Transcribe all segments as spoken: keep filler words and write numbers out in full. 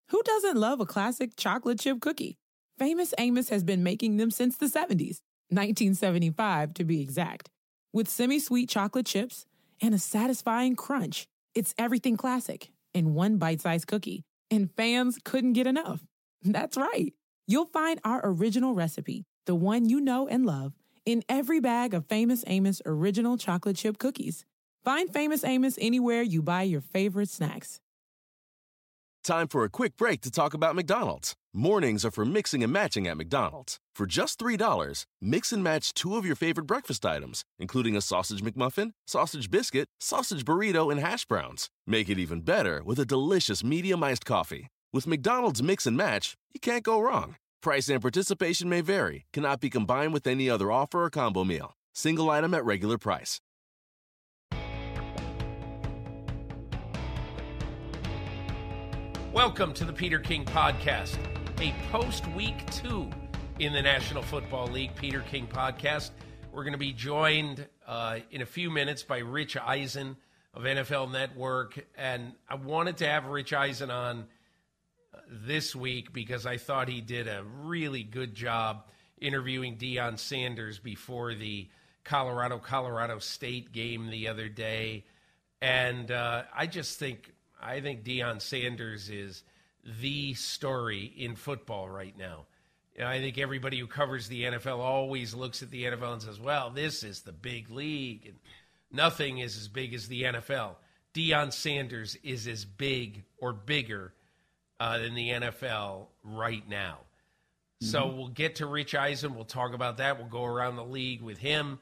Who doesn't love a classic chocolate chip cookie? Famous Amos has been making them since the seventies, nineteen seventy-five to be exact. With semi-sweet chocolate chips and a satisfying crunch, it's everything classic in one bite-sized cookie, and fans couldn't get enough. That's right. You'll find our original recipe, the one you know and love, in every bag of Famous Amos original chocolate chip cookies. Find Famous Amos anywhere you buy your favorite snacks. Time for a quick break to talk about McDonald's. Mornings are for mixing and matching at McDonald's. For just three dollars, mix and match two of your favorite breakfast items, including a sausage McMuffin, sausage biscuit, sausage burrito, and hash browns. Make it even better with a delicious medium iced coffee. With McDonald's Mix and Match, you can't go wrong. Price and participation may vary. Cannot be combined with any other offer or combo meal. Single item at regular price. Welcome to the Peter King Podcast, a post-week two in the National Football League Peter King Podcast. We're going to be joined uh, in a few minutes by Rich Eisen of N F L Network, and I wanted to have Rich Eisen on this week because I thought he did a really good job interviewing Deion Sanders before the Colorado-Colorado State game the other day, and uh, I just think I think Deion Sanders is the story in football right now. You know, I think everybody who covers the N F L always looks at the N F L and says, well, this is the big league, and nothing is as big as the N F L. Deion Sanders is as big or bigger uh, than the N F L right now. Mm-hmm. So we'll get to Rich Eisen. We'll talk about that. We'll go around the league with him.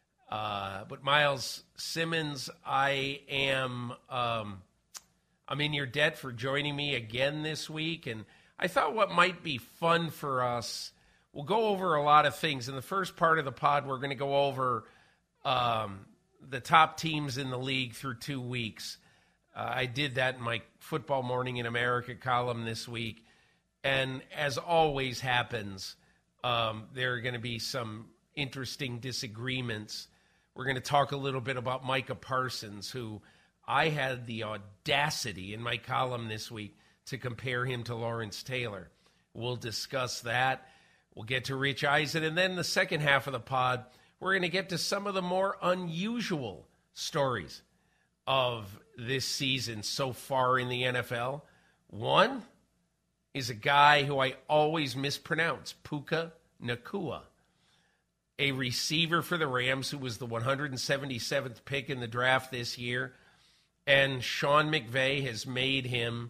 Uh, but Myles Simmons, I am... Um, I'm in your debt for joining me again this week, and I thought what might be fun for us, we'll go over a lot of things. In the first part of the pod, we're going to go over um, the top teams in the league through two weeks. Uh, I did that in my Football Morning in America column this week, and as always happens, um, there are going to be some interesting disagreements. We're going to talk a little bit about Micah Parsons, who I had the audacity in my column this week to compare him to Lawrence Taylor. We'll discuss that. We'll get to Rich Eisen. And then the second half of the pod, we're going to get to some of the more unusual stories of this season so far in the N F L. One is a guy who I always mispronounce, Puka Nacua, a receiver for the Rams who was the one hundred seventy-seventh pick in the draft this year. And Sean McVay has made him,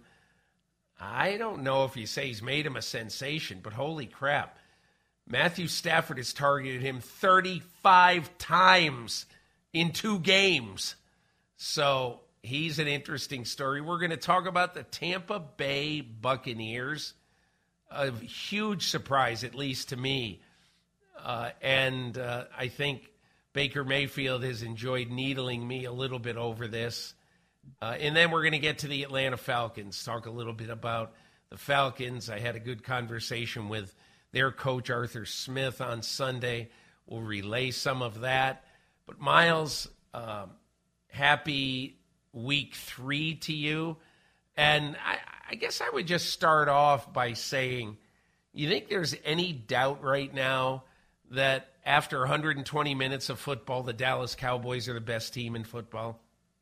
I don't know if you say he's made him a sensation, but holy crap. Matthew Stafford has targeted him thirty-five times in two games. So he's an interesting story. We're going to talk about the Tampa Bay Buccaneers. A huge surprise, at least to me. Uh, and uh, I think Baker Mayfield has enjoyed needling me a little bit over this. Uh, and then we're going to get to the Atlanta Falcons, talk a little bit about the Falcons. I had a good conversation with their coach, Arthur Smith, on Sunday. We'll relay some of that. But, Myles, um, happy week three to you. And I, I guess I would just start off by saying, you think there's any doubt right now that after one hundred twenty minutes of football, the Dallas Cowboys are the best team in football?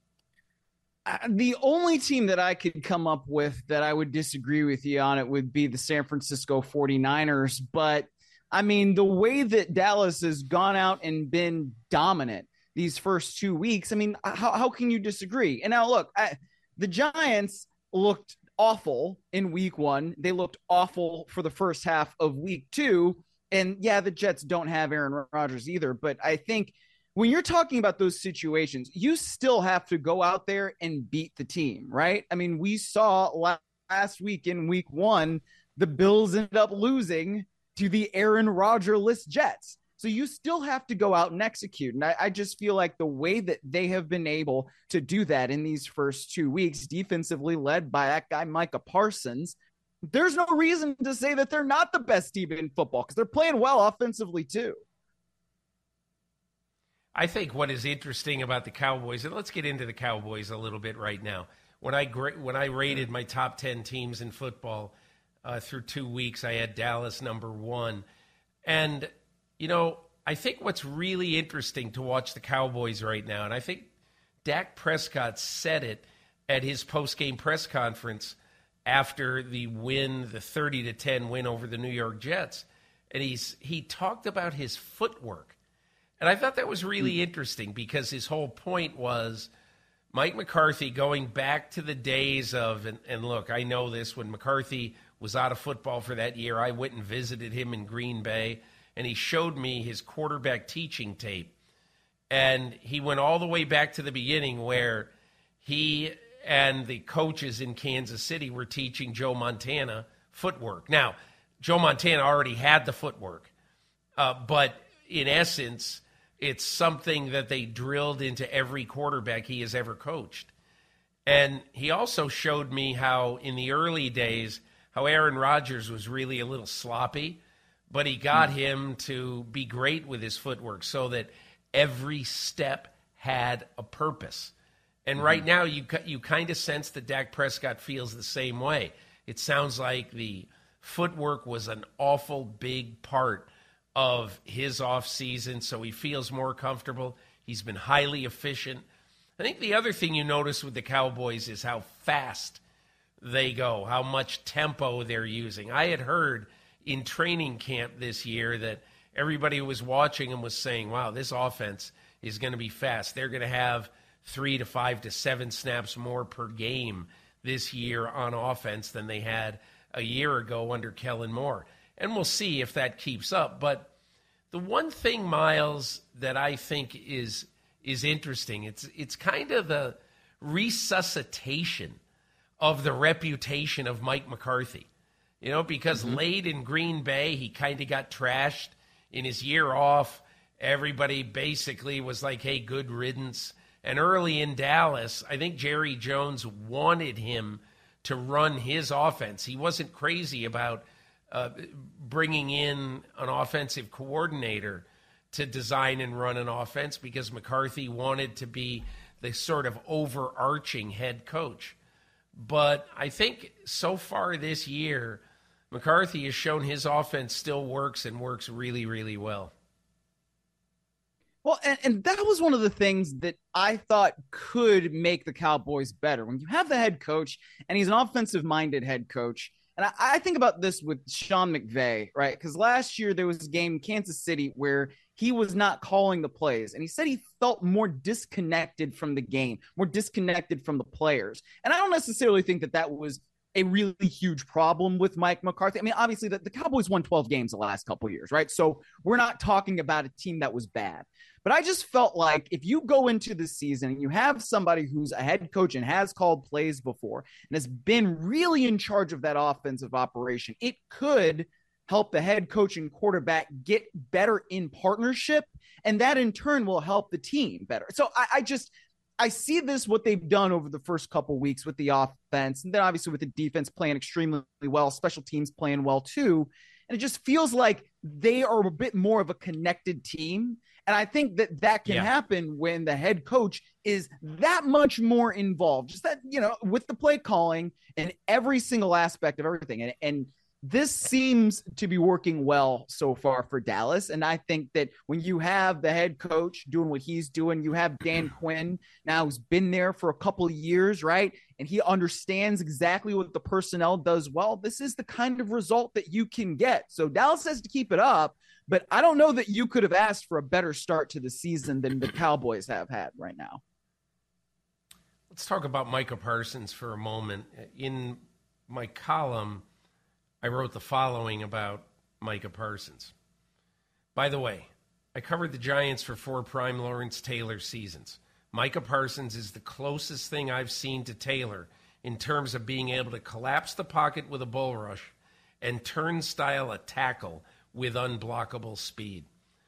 The only team that I could come up with that I would disagree with you on it would be the San Francisco forty-niners. But, I mean, the way that Dallas has gone out and been dominant these first two weeks, I mean, how, how can you disagree? And now, look, I, the Giants looked awful in week one. They looked awful for the first half of week two. And, yeah, the Jets don't have Aaron Rodgers either. But I think – when you're talking about those situations, you still have to go out there and beat the team, right? I mean, we saw last week in week one, the Bills ended up losing to the Aaron Rodgers-less Jets. So you still have to go out and execute. And I, I just feel like the way that they have been able to do that in these first two weeks, defensively led by that guy, Micah Parsons, there's no reason to say that they're not the best team in football because they're playing well offensively too. I think what is interesting about the Cowboys, and let's get into the Cowboys a little bit right now. when I when I rated my top ten teams in football uh, through two weeks, I had Dallas number one. And, you know, I think what's really interesting to watch the Cowboys right now, and I think Dak Prescott said it at his post-game press conference after the win, the thirty to ten win over the New York Jets. And he's he talked about his footwork. And I thought that was really interesting because his whole point was Mike McCarthy going back to the days of, and, and look, I know this, when McCarthy was out of football for that year, I went and visited him in Green Bay, and he showed me his quarterback teaching tape. And he went all the way back to the beginning where he and the coaches in Kansas City were teaching Joe Montana footwork. Now, Joe Montana already had the footwork, uh, but in essence, it's something that they drilled into every quarterback he has ever coached. And he also showed me how in the early days, how Aaron Rodgers was really a little sloppy, but he got him to be great with his footwork so that every step had a purpose. And right now, you you kind of sense that Dak Prescott feels the same way. It sounds like the footwork was an awful big part of his offseason, so he feels more comfortable. He's been highly efficient. I think the other thing you notice with the Cowboys is how fast they go, how much tempo they're using. I had heard in training camp this year that everybody who was watching him was saying, wow, this offense is going to be fast. They're going to have three to five to seven snaps more per game this year on offense than they had a year ago under Kellen Moore. And we'll see if that keeps up. But the one thing, Miles, that I think is is interesting, it's it's kind of the resuscitation of the reputation of Mike McCarthy. You know, because mm-hmm. late in Green Bay, he kind of got trashed in his year off. Everybody basically was like, hey, good riddance. And early in Dallas, I think Jerry Jones wanted him to run his offense. He wasn't crazy about uh, bringing in an offensive coordinator to design and run an offense because McCarthy wanted to be the sort of overarching head coach. But I think so far this year, McCarthy has shown his offense still works and works really, really well. Well, and, and that was one of the things that I thought could make the Cowboys better. When you have the head coach, and he's an offensive-minded head coach, and I, I think about this with Sean McVay, right? Because last year there was a game in Kansas City where he was not calling the plays, and he said he felt more disconnected from the game, more disconnected from the players. And I don't necessarily think that that was a really huge problem with Mike McCarthy. I mean, obviously, the, the Cowboys won twelve games the last couple of years, right? So we're not talking about a team that was bad. But I just felt like if you go into the season and you have somebody who's a head coach and has called plays before and has been really in charge of that offensive operation, it could help the head coach and quarterback get better in partnership. And that in turn will help the team better. So I, I just, I see this, what they've done over the first couple of weeks with the offense. And then obviously with the defense playing extremely well, special teams playing well too. And it just feels like they are a bit more of a connected team. And I think that that can yeah. happen when the head coach is that much more involved, just that, you know, with the play calling and every single aspect of everything. And, and this seems to be working well so far for Dallas. And I think that when you have the head coach doing what he's doing, you have Dan Quinn now who's been there for a couple of years, right? And he understands exactly what the personnel does well. This is the kind of result that you can get. So Dallas has to keep it up, but I don't know that you could have asked for a better start to the season than the Cowboys have had right now. Let's talk about Micah Parsons for a moment. In my column, I wrote the following about Micah Parsons. By the way, I covered the Giants for four prime Lawrence Taylor seasons. Micah Parsons is the closest thing I've seen to Taylor in terms of being able to collapse the pocket with a bull rush and turnstile a tackle with unblockable speed.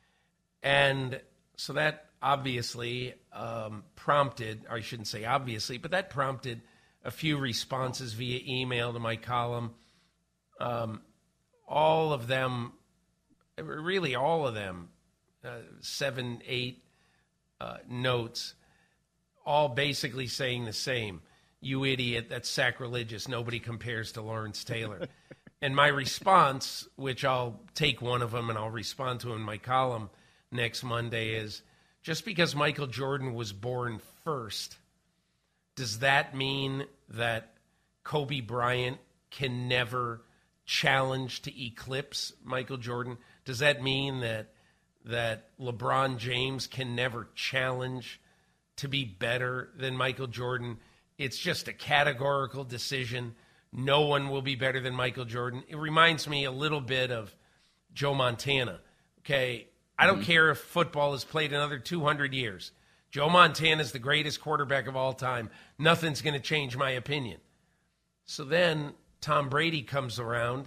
And so that obviously um, prompted, or I shouldn't say obviously, but that prompted a few responses via email to my column. Um, all of them, really all of them, uh, seven, eight uh, notes, all basically saying the same. you idiot, that's sacrilegious. Nobody compares to Lawrence Taylor. And my response, which I'll take one of them and I'll respond to in my column next Monday, is just because Michael Jordan was born first, does that mean that Kobe Bryant can never challenge to eclipse Michael Jordan? Does that mean that that LeBron James can never challenge to be better than Michael Jordan? It's just a categorical decision. No one will be better than Michael Jordan. It reminds me a little bit of Joe Montana. Okay, I don't mm-hmm. care if football is played another two hundred years. Joe Montana is the greatest quarterback of all time. Nothing's going to change my opinion. So then Tom Brady comes around,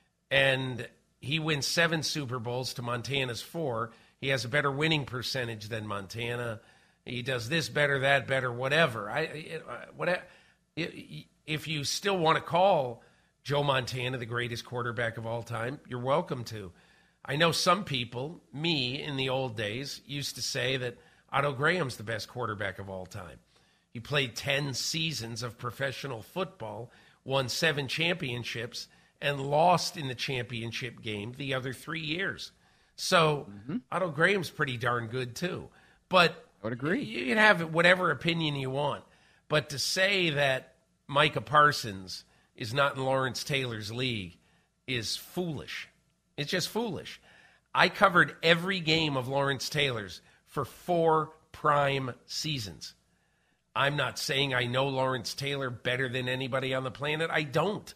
and he wins seven Super Bowls to Montana's four. He has a better winning percentage than Montana. He does this better, that better, whatever. I, it, whatever. It, if you still want to call Joe Montana the greatest quarterback of all time, you're welcome to. I know some people, me in the old days, used to say that Otto Graham's the best quarterback of all time. He played ten seasons of professional football, won seven championships, and lost in the championship game the other three years. So mm-hmm. Otto Graham's pretty darn good too. But I would agree. You can have whatever opinion you want. But to say that Micah Parsons is not in Lawrence Taylor's league is foolish. It's just foolish. I covered every game of Lawrence Taylor's for four prime seasons. I'm not saying I know Lawrence Taylor better than anybody on the planet. I don't.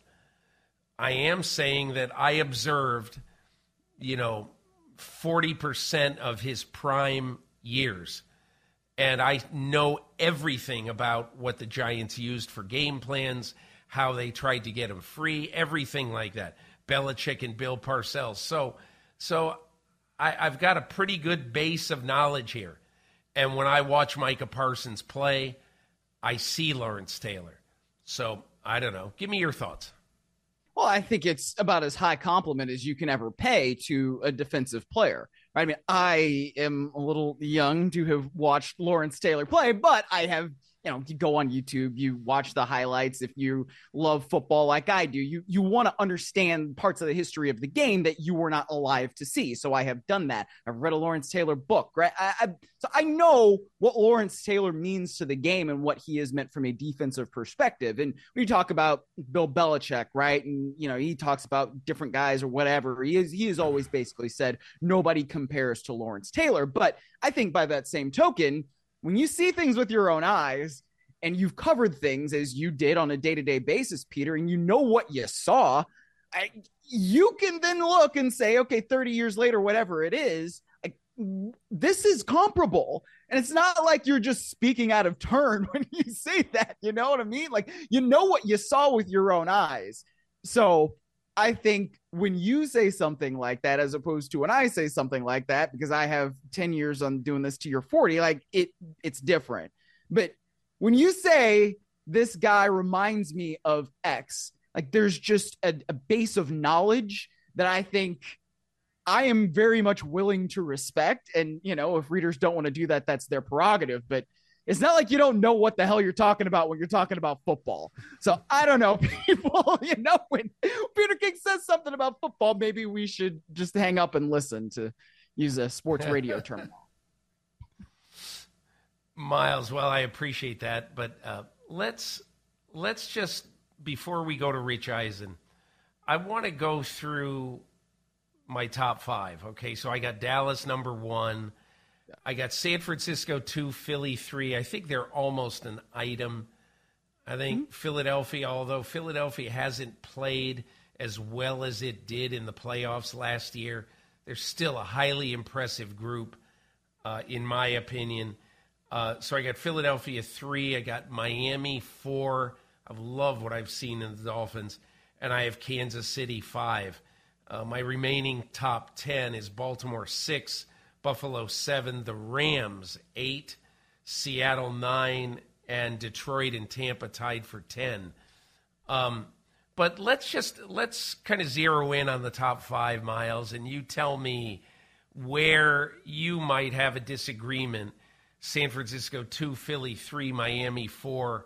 I am saying that I observed, you know, forty percent of his prime years. And I know everything about what the Giants used for game plans, how they tried to get him free, everything like that. Belichick and Bill Parcells. So, so I, I've got a pretty good base of knowledge here. And when I watch Micah Parsons play, I see Lawrence Taylor. So, I don't know. Give me your thoughts. Well, I think it's about as high compliment as you can ever pay to a defensive player. Right? I mean, I am a little young to have watched Lawrence Taylor play, but I have, you know, you go on YouTube, you watch the highlights. If you love football like I do, you you want to understand parts of the history of the game that you were not alive to see. So I have done that. I've read a Lawrence Taylor book, right? I, I, so I know what Lawrence Taylor means to the game and what he has meant from a defensive perspective. And when you talk about Bill Belichick, right? And, you know, he talks about different guys or whatever. He is, he has always basically said nobody compares to Lawrence Taylor. But I think by that same token, when you see things with your own eyes and you've covered things as you did on a day-to-day basis, Peter, and you know what you saw, I, you can then look and say, okay, thirty years later, whatever it is, like, this is comparable. And it's not like you're just speaking out of turn when you say that, you know what I mean? Like, you know what you saw with your own eyes. So I think when you say something like that, as opposed to when I say something like that, because I have ten years on doing this to your forty, like it, it's different. But when you say this guy reminds me of X, like there's just a, a base of knowledge that I think I am very much willing to respect. And, you know, if readers don't want to do that, that's their prerogative. But it's not like you don't know what the hell you're talking about when you're talking about football. So I don't know, people, you know, when Peter King says something about football, maybe we should just hang up and listen, to use a sports radio term. Miles, well, I appreciate that. But uh, let's let's just, before we go to Rich Eisen, I want to go through my top five. Okay, so I got Dallas number one. I got San Francisco two, Philly three. I think they're almost an item. I think mm-hmm. Philadelphia, although Philadelphia hasn't played as well as it did in the playoffs last year, they're still a highly impressive group, uh, in my opinion. Uh, so I got Philadelphia three. I got Miami four. I love what I've seen in the Dolphins. And I have Kansas City five. Uh, my remaining top ten is Baltimore six, Buffalo seven, the Rams eight, Seattle nine, and Detroit and Tampa tied for ten. Um, but let's just let's kind of zero in on the top five, Miles, and you tell me where you might have a disagreement. San Francisco two, Philly three, Miami four,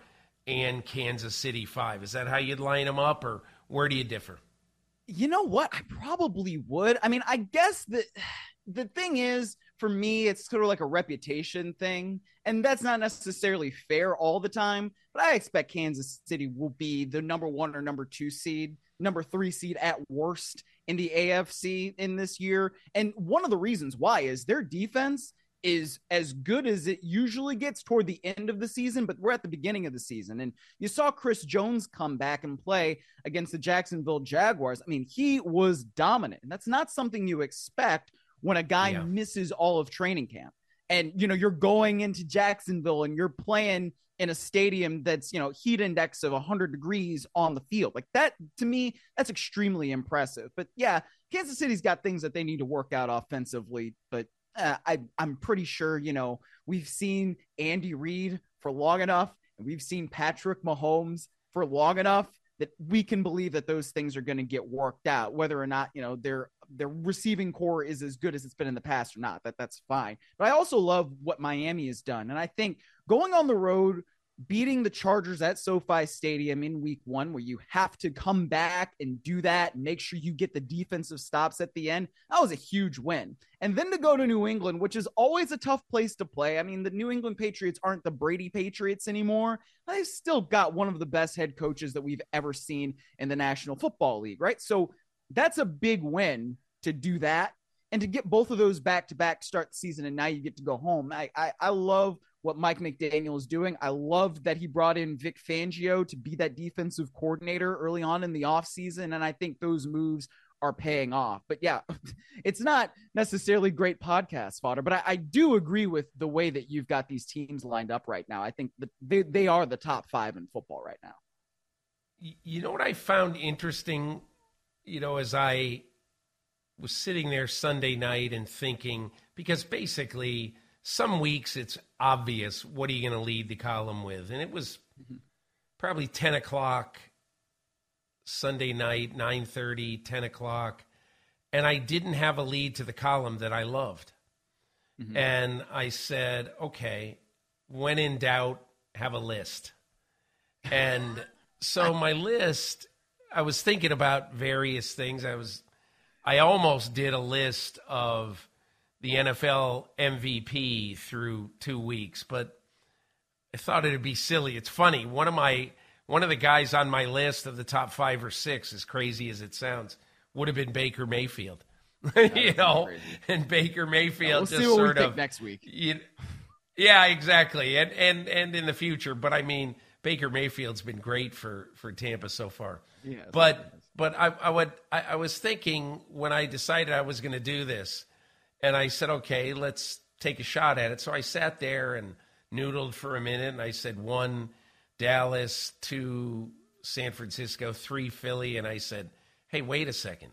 and Kansas City five. Is that how you'd line them up, or where do you differ? You know what? I probably would. I mean, I guess that the thing is, for me, it's sort of like a reputation thing, and that's not necessarily fair all the time, but I expect Kansas City will be the number one or number two seed, number three seed at worst in the A F C in this year. And one of the reasons why is their defense is as good as it usually gets toward the end of the season, but we're at the beginning of the season. And you saw Chris Jones come back and play against the Jacksonville Jaguars. I mean, he was dominant, and that's not something you expect when a guy yeah. misses all of training camp. And, you know, you're going into Jacksonville and you're playing in a stadium that's, you know, heat index of one hundred degrees on the field. Like that, to me, that's extremely impressive. But yeah, Kansas City's got things that they need to work out offensively, but Uh, I, I'm pretty sure, you know, we've seen Andy Reid for long enough, and we've seen Patrick Mahomes for long enough that we can believe that those things are going to get worked out, whether or not, you know, their their receiving core is as good as it's been in the past or not. That that's fine. But I also love what Miami has done. And I think going on the road, beating the Chargers at SoFi Stadium in week one, where you have to come back and do that and make sure you get the defensive stops at the end, that was a huge win. And then to go to New England, which is always a tough place to play. I mean, the New England Patriots aren't the Brady Patriots anymore. They've still got one of the best head coaches that we've ever seen in the National Football League, right? So that's a big win to do that. And to get both of those back-to-back start the season, and now you get to go home. I, I, I love what Mike McDaniel is doing. I love that he brought in Vic Fangio to be that defensive coordinator early on in the offseason, and I think those moves are paying off. But yeah, it's not necessarily great podcast fodder, but I, I do agree with the way that you've got these teams lined up right now. I think that they, they are the top five in football right now. You know what I found interesting, you know, as I was sitting there Sunday night and thinking, because basically some weeks it's obvious what are you going to lead the column with. And it was mm-hmm. probably ten o'clock Sunday night, nine thirty, ten o'clock. And I didn't have a lead to the column that I loved. Mm-hmm. And I said, okay, when in doubt, have a list. And so my list, I was thinking about various things. I was, I almost did a list of the N F L M V P through two weeks, but I thought it'd be silly. It's funny. One of my, one of the guys on my list of the top five or six, as crazy as it sounds, would have been Baker Mayfield. you know, crazy. And Baker Mayfield yeah, we'll just see what sort we of think next week. You, yeah, exactly. And, and, and in the future, but I mean, Baker Mayfield's been great for, for Tampa so far. Yeah, but, but I, I would, I, I was thinking when I decided I was going to do this, and I said, okay, let's take a shot at it. So I sat there and noodled for a minute, and I said one, Dallas, two, San Francisco, three, Philly. And I said, hey, wait a second.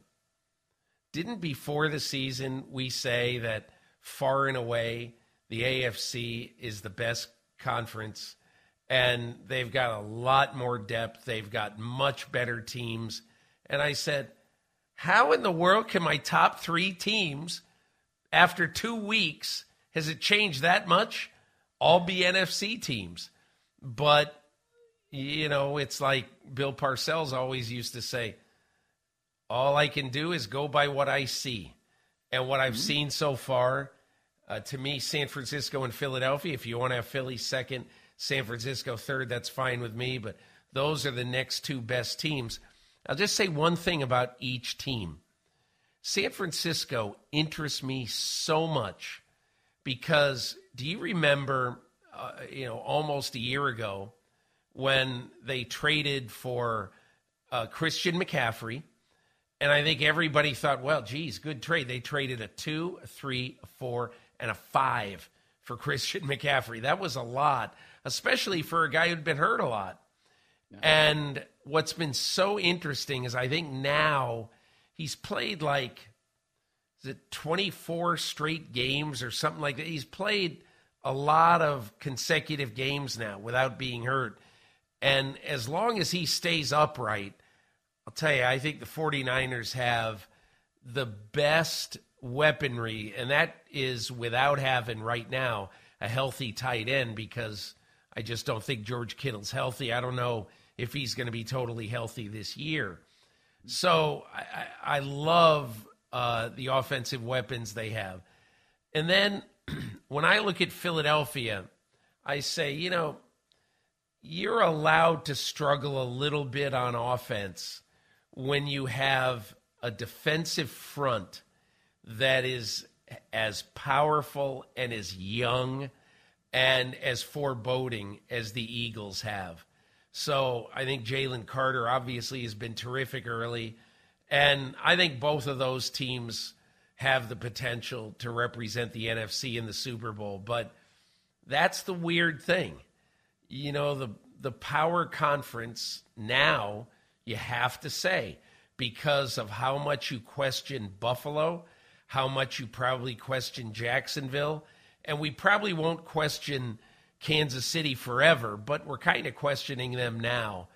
Didn't before the season we say that far and away the A F C is the best conference, and they've got a lot more depth. They've got much better teams. And I said, how in the world can my top three teams, after two weeks, has it changed that much? All be N F C teams. But, you know, it's like Bill Parcells always used to say, all I can do is go by what I see. And what I've mm-hmm. seen so far, uh, to me, San Francisco and Philadelphia, if you want to have Philly second, San Francisco third, that's fine with me. But those are the next two best teams. I'll just say one thing about each team. San Francisco interests me so much because do you remember, uh, you know, almost a year ago when they traded for uh, Christian McCaffrey? And I think everybody thought, well, geez, good trade. They traded a two, a three, a four, and a five for Christian McCaffrey. That was a lot, especially for a guy who'd been hurt a lot. Yeah. And what's been so interesting is I think now he's played like, is it twenty-four straight games or something like that? He's played a lot of consecutive games now without being hurt. And as long as he stays upright, I'll tell you, I think the 49ers have the best weaponry, and that is without having right now a healthy tight end, because I just don't think George Kittle's healthy. I don't know if he's going to be totally healthy this year. So I, I love uh, the offensive weapons they have. And then when I look at Philadelphia, I say, you know, you're allowed to struggle a little bit on offense when you have a defensive front that is as powerful and as young and as foreboding as the Eagles have. So I think Jalen Carter obviously has been terrific early, and I think both of those teams have the potential to represent the N F C in the Super Bowl. But that's the weird thing. You know, the the power conference now, you have to say, because of how much you question Buffalo, how much you probably question Jacksonville, and we probably won't question Kansas City forever, but we're kind of questioning them now.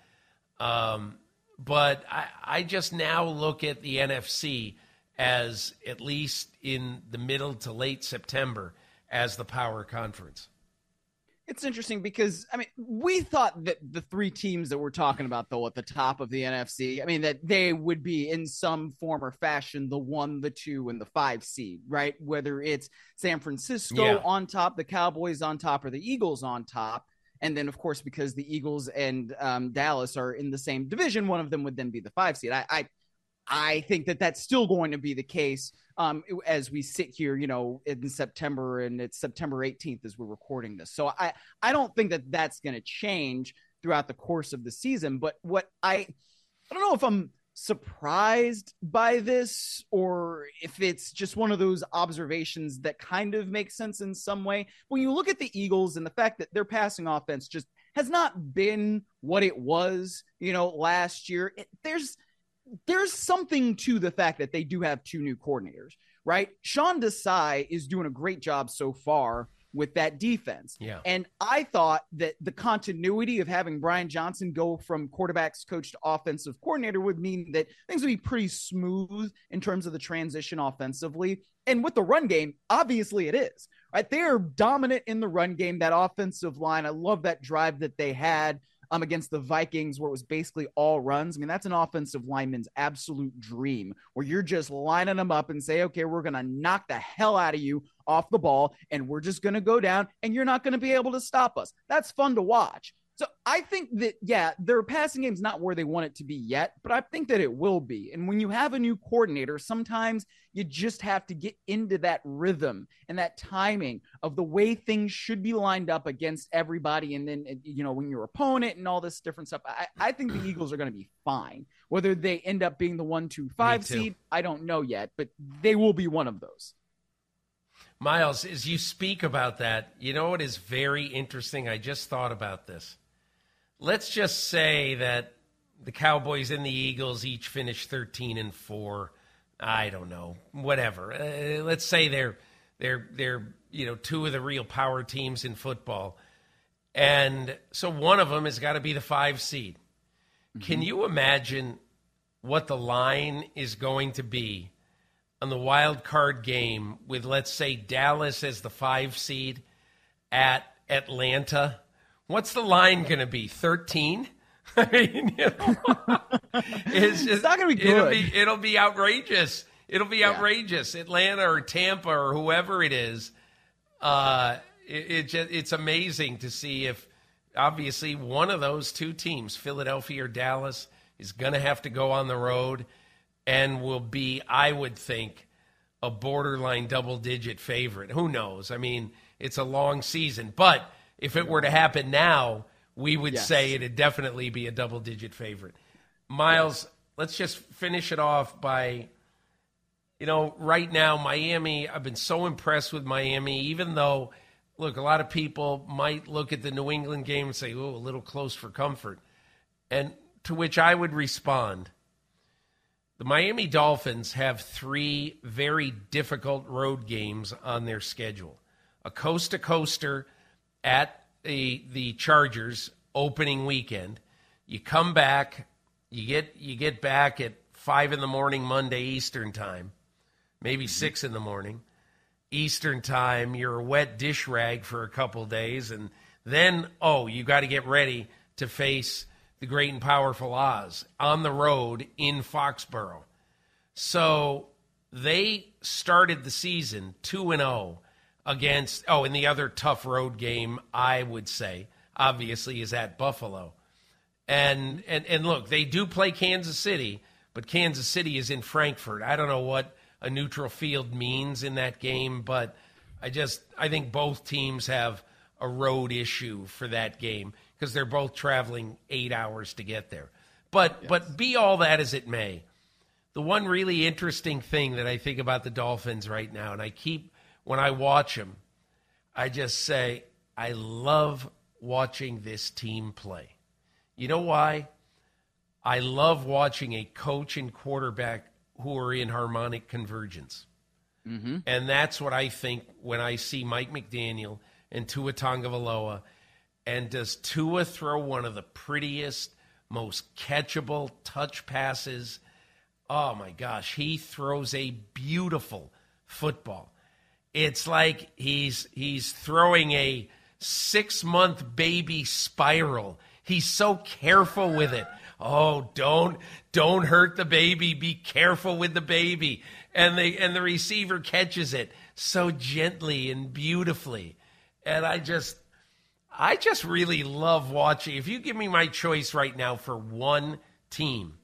Um, but I, I just now look at the N F C as, at least in the middle to late September, as the power conference. It's interesting because, I mean, we thought that the three teams that we're talking about, though, at the top of the N F C, I mean, that they would be in some form or fashion the one, the two, and the five seed, right? Whether it's San Francisco yeah. on top, the Cowboys on top, or the Eagles on top. And then, of course, because the Eagles and um, Dallas are in the same division, one of them would then be the five seed. I, I, I think that that's still going to be the case um, as we sit here, you know, in September, and it's September eighteenth as we're recording this. So I, I don't think that that's going to change throughout the course of the season. But what I, I don't know if I'm surprised by this or if it's just one of those observations that kind of makes sense in some way. When you look at the Eagles and the fact that their passing offense just has not been what it was, you know, last year, it, there's, There's something to the fact that they do have two new coordinators, right? Sean Desai is doing a great job so far with that defense. Yeah. And I thought that the continuity of having Brian Johnson go from quarterbacks coach to offensive coordinator would mean that things would be pretty smooth in terms of the transition offensively. And with the run game, obviously it is, right? They are dominant in the run game, that offensive line. I love that drive that they had Um, against the Vikings, where it was basically all runs. I mean, that's an offensive lineman's absolute dream, where you're just lining them up and say, okay, we're going to knock the hell out of you off the ball, and we're just going to go down, and you're not going to be able to stop us. That's fun to watch. So I think that, yeah, their passing game's not where they want it to be yet, but I think that it will be. And when you have a new coordinator, sometimes you just have to get into that rhythm and that timing of the way things should be lined up against everybody. And then, you know, when your opponent and all this different stuff, I, I think the Eagles are going to be fine. Whether they end up being the one, two, five seed, I don't know yet, but they will be one of those. Miles, as you speak about that, you know what is very interesting? I just thought about this. Let's just say that the Cowboys and the Eagles each finish thirteen and four. I don't know, whatever. Uh, let's say they're they're they're you know two of the real power teams in football, and so one of them has got to be the five seed. Mm-hmm. Can you imagine what the line is going to be on the wild card game with, let's say, Dallas as the five seed at Atlanta? What's the line going to be? thirteen? I mean, you know, it's, just, it's not going to be good. It'll be, it'll be outrageous. It'll be yeah. outrageous. Atlanta or Tampa or whoever it is. Uh, it, it just, it's amazing to see if, obviously, one of those two teams, Philadelphia or Dallas, is going to have to go on the road and will be, I would think, a borderline double-digit favorite. Who knows? I mean, it's a long season, but if it were to happen now, we would yes. say it'd definitely be a double-digit favorite. Miles, yes. let's just finish it off by, you know, right now, Miami, I've been so impressed with Miami, even though, look, a lot of people might look at the New England game and say, oh, a little close for comfort. And to which I would respond, the Miami Dolphins have three very difficult road games on their schedule. A coast-to-coaster at the the Chargers opening weekend. You come back, you get you get back at five in the morning Monday Eastern time, maybe six in the morning Eastern time. You're a wet dish rag for a couple days, and Then, oh, you got to get ready to face the great and powerful Oz on the road in Foxborough. So they started the season two and oh against, oh, and the other tough road game, I would say, obviously, is at Buffalo. And, and, and look, they do play Kansas City, but Kansas City is in Frankfurt. I don't know what a neutral field means in that game, but I just, I think both teams have a road issue for that game because they're both traveling eight hours to get there. But yes. but be all that as it may, the one really interesting thing that I think about the Dolphins right now, and I keep, when I watch them, I just say, I love watching this team play. You know why? I love watching a coach and quarterback who are in harmonic convergence. Mm-hmm. And that's what I think when I see Mike McDaniel and Tua Tagovailoa. And does Tua throw one of the prettiest, most catchable touch passes? Oh, my gosh. He throws a beautiful football. It's like he's he's throwing a six-month baby spiral. He's so careful with it. Oh, don't don't hurt the baby. Be careful with the baby. And the and the receiver catches it so gently and beautifully. And I just I just really love watching. If you give me my choice right now for one team,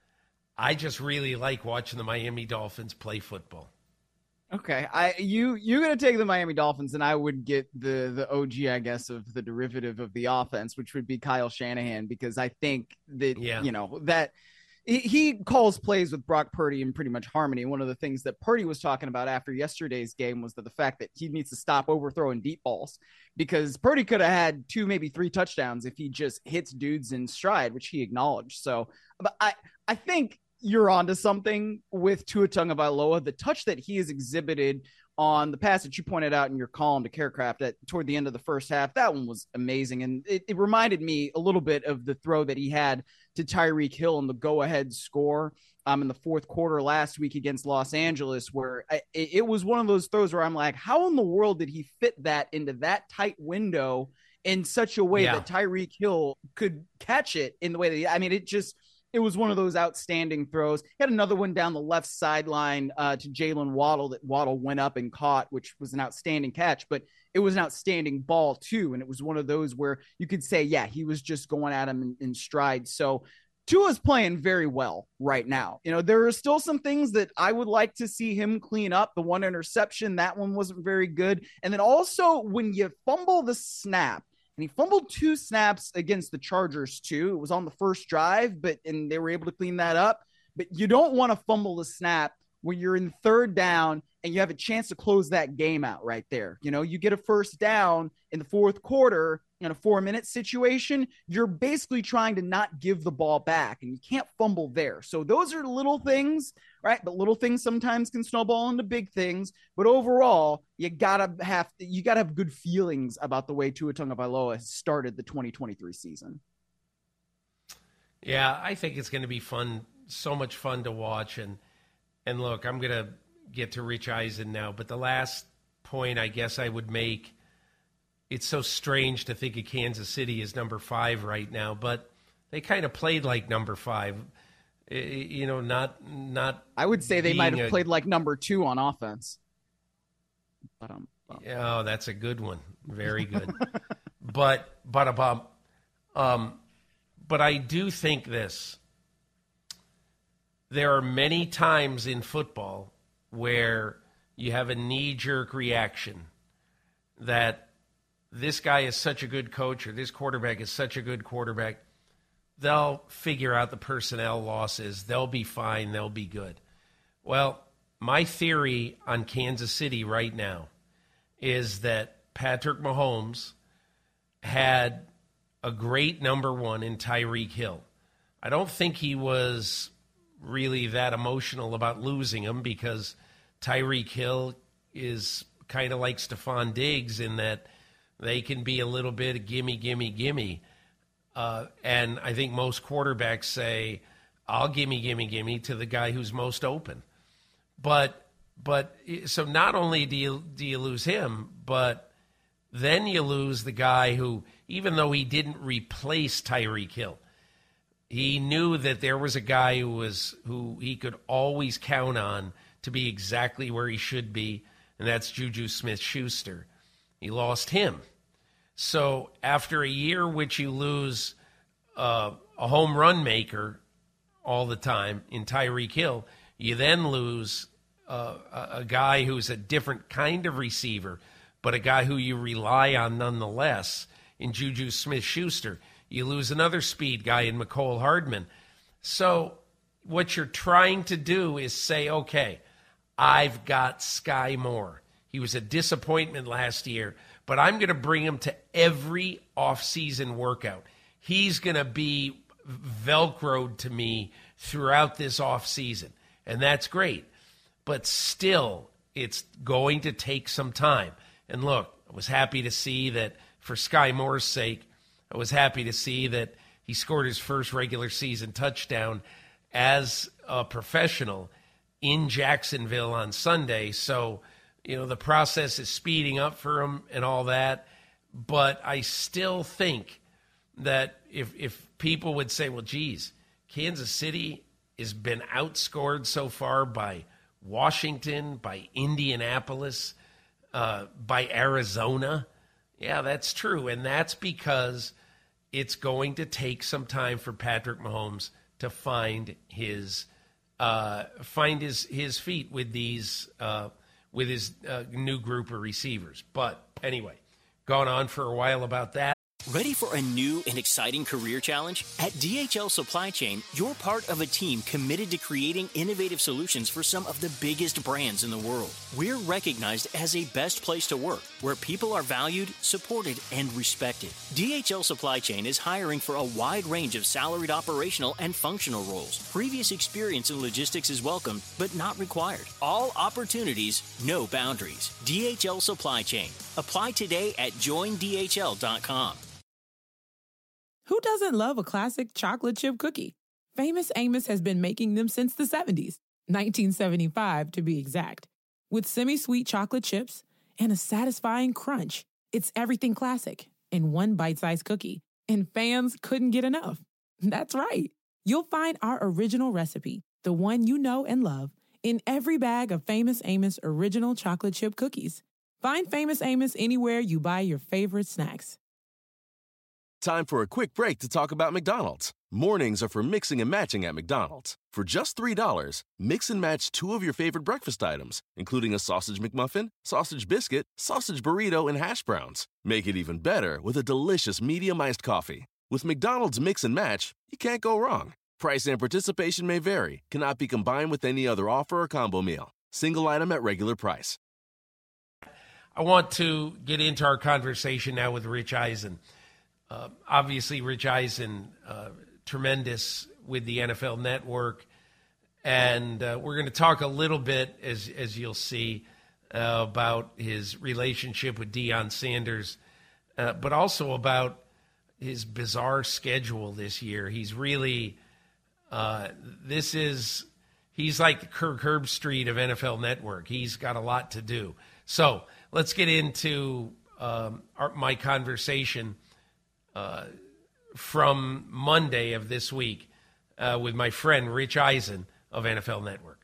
I just really like watching the Miami Dolphins play football. Okay, I you you're gonna take the Miami Dolphins, and I would get the the O G, I guess, of the derivative of the offense, which would be Kyle Shanahan, because I think that yeah. you know that he, he calls plays with Brock Purdy in pretty much harmony. One of the things that Purdy was talking about after yesterday's game was that the fact that he needs to stop overthrowing deep balls, because Purdy could have had two, maybe three touchdowns if he just hits dudes in stride, which he acknowledged. So, but I I think you're onto something with Tua Tagovailoa. The touch that he has exhibited on the pass that you pointed out in your column to Carecraft at toward the end of the first half, that one was amazing. And it, it reminded me a little bit of the throw that he had to Tyreek Hill in the go-ahead score um, in the fourth quarter last week against Los Angeles, where I, it, it was one of those throws where I'm like, how in the world did he fit that into that tight window in such a way yeah. that Tyreek Hill could catch it in the way that he, I mean, it just, it was one of those outstanding throws. He had another one down the left sideline uh, to Jalen Waddle that Waddle went up and caught, which was an outstanding catch, but it was an outstanding ball too. And it was one of those where you could say, yeah, he was just going at him in, in stride. So Tua's playing very well right now. You know, there are still some things that I would like to see him clean up. The one interception, that one wasn't very good. And then also when you fumble the snap, and he fumbled two snaps against the Chargers too. It was on the first drive, but and they were able to clean that up. But you don't want to fumble the snap when you're in third down and you have a chance to close that game out right there. You know, you get a first down in the fourth quarter in a four-minute situation, you're basically trying to not give the ball back, and you can't fumble there. So those are little things, right? But little things sometimes can snowball into big things. But overall, you gotta have you gotta have good feelings about the way Tua Tagovailoa has started the twenty twenty-three season. Yeah, I think it's going to be fun, so much fun to watch. And and look, I'm going to get to Rich Eisen now, but the last point I guess I would make, it's so strange to think of Kansas City as number five right now, but they kind of played like number five. You know, not not. I would say they might have a, played like number two on offense. But, um, well. Oh, that's a good one. Very good. but but about um, but I do think this. There are many times in football where you have a knee-jerk reaction that this guy is such a good coach or this quarterback is such a good quarterback. They'll figure out the personnel losses. They'll be fine. They'll be good. Well, my theory on Kansas City right now is that Patrick Mahomes had a great number one in Tyreek Hill. I don't think he was really that emotional about losing him because Tyreek Hill is kind of like Stephon Diggs in that they can be a little bit of gimme, gimme, gimme. Uh, and I think most quarterbacks say, I'll gimme, gimme, gimme to the guy who's most open. But but so not only do you, do you lose him, but then you lose the guy who even though he didn't replace Tyreek Hill. He knew that there was a guy who was who he could always count on to be exactly where he should be, and that's Juju Smith-Schuster. He lost him. So after a year which you lose uh, a home run maker all the time in Tyreek Hill, you then lose uh, a, a guy who's a different kind of receiver, but a guy who you rely on nonetheless in Juju Smith-Schuster. You lose another speed guy in Mecole Hardman. So what you're trying to do is say, okay, I've got Sky Moore. He was a disappointment last year, but I'm going to bring him to every offseason workout. He's going to be Velcroed to me throughout this offseason, and that's great. But still, it's going to take some time. And look, I was happy to see that for Sky Moore's sake, I was happy to see that he scored his first regular season touchdown as a professional in Jacksonville on Sunday. So, you know, the process is speeding up for him and all that. But I still think that if if people would say, well, geez, Kansas City has been outscored so far by Washington, by Indianapolis, uh, by Arizona. Yeah, that's true. And that's because it's going to take some time for Patrick Mahomes to find his uh, find his, his feet with these uh, with his uh, new group of receivers. But anyway, gone on for a while about that. Ready for a new and exciting career challenge? At D H L Supply Chain, you're part of a team committed to creating innovative solutions for some of the biggest brands in the world. We're recognized as a best place to work, where people are valued, supported, and respected. D H L Supply Chain is hiring for a wide range of salaried operational and functional roles. Previous experience in logistics is welcome, but not required. All opportunities, no boundaries. D H L Supply Chain. Apply today at join D H L dot com. Who doesn't love a classic chocolate chip cookie? Famous Amos has been making them since the seventies, nineteen seventy-five to be exact. With semi-sweet chocolate chips and a satisfying crunch, it's everything classic in one bite-sized cookie, and fans couldn't get enough. That's right. You'll find our original recipe, the one you know and love, in every bag of Famous Amos original chocolate chip cookies. Find Famous Amos anywhere you buy your favorite snacks. Time for a quick break to talk about McDonald's. Mornings are for mixing and matching at McDonald's. For just three dollars, mix and match two of your favorite breakfast items, including a sausage McMuffin, sausage biscuit, sausage burrito, and hash browns. Make it even better with a delicious medium-iced coffee. With McDonald's Mix and Match, you can't go wrong. Price and participation may vary. Cannot be combined with any other offer or combo meal. Single item at regular price. I want to get into our conversation now with Rich Eisen. Uh, obviously, Rich Eisen, uh, tremendous with the N F L Network. And uh, we're going to talk a little bit, as as you'll see, uh, about his relationship with Deion Sanders, uh, but also about his bizarre schedule this year. He's really, uh, this is, he's like the Kirk Herbstreit of N F L Network. He's got a lot to do. So let's get into um, our, my conversation Uh, from Monday of this week uh, with my friend Rich Eisen of N F L Network.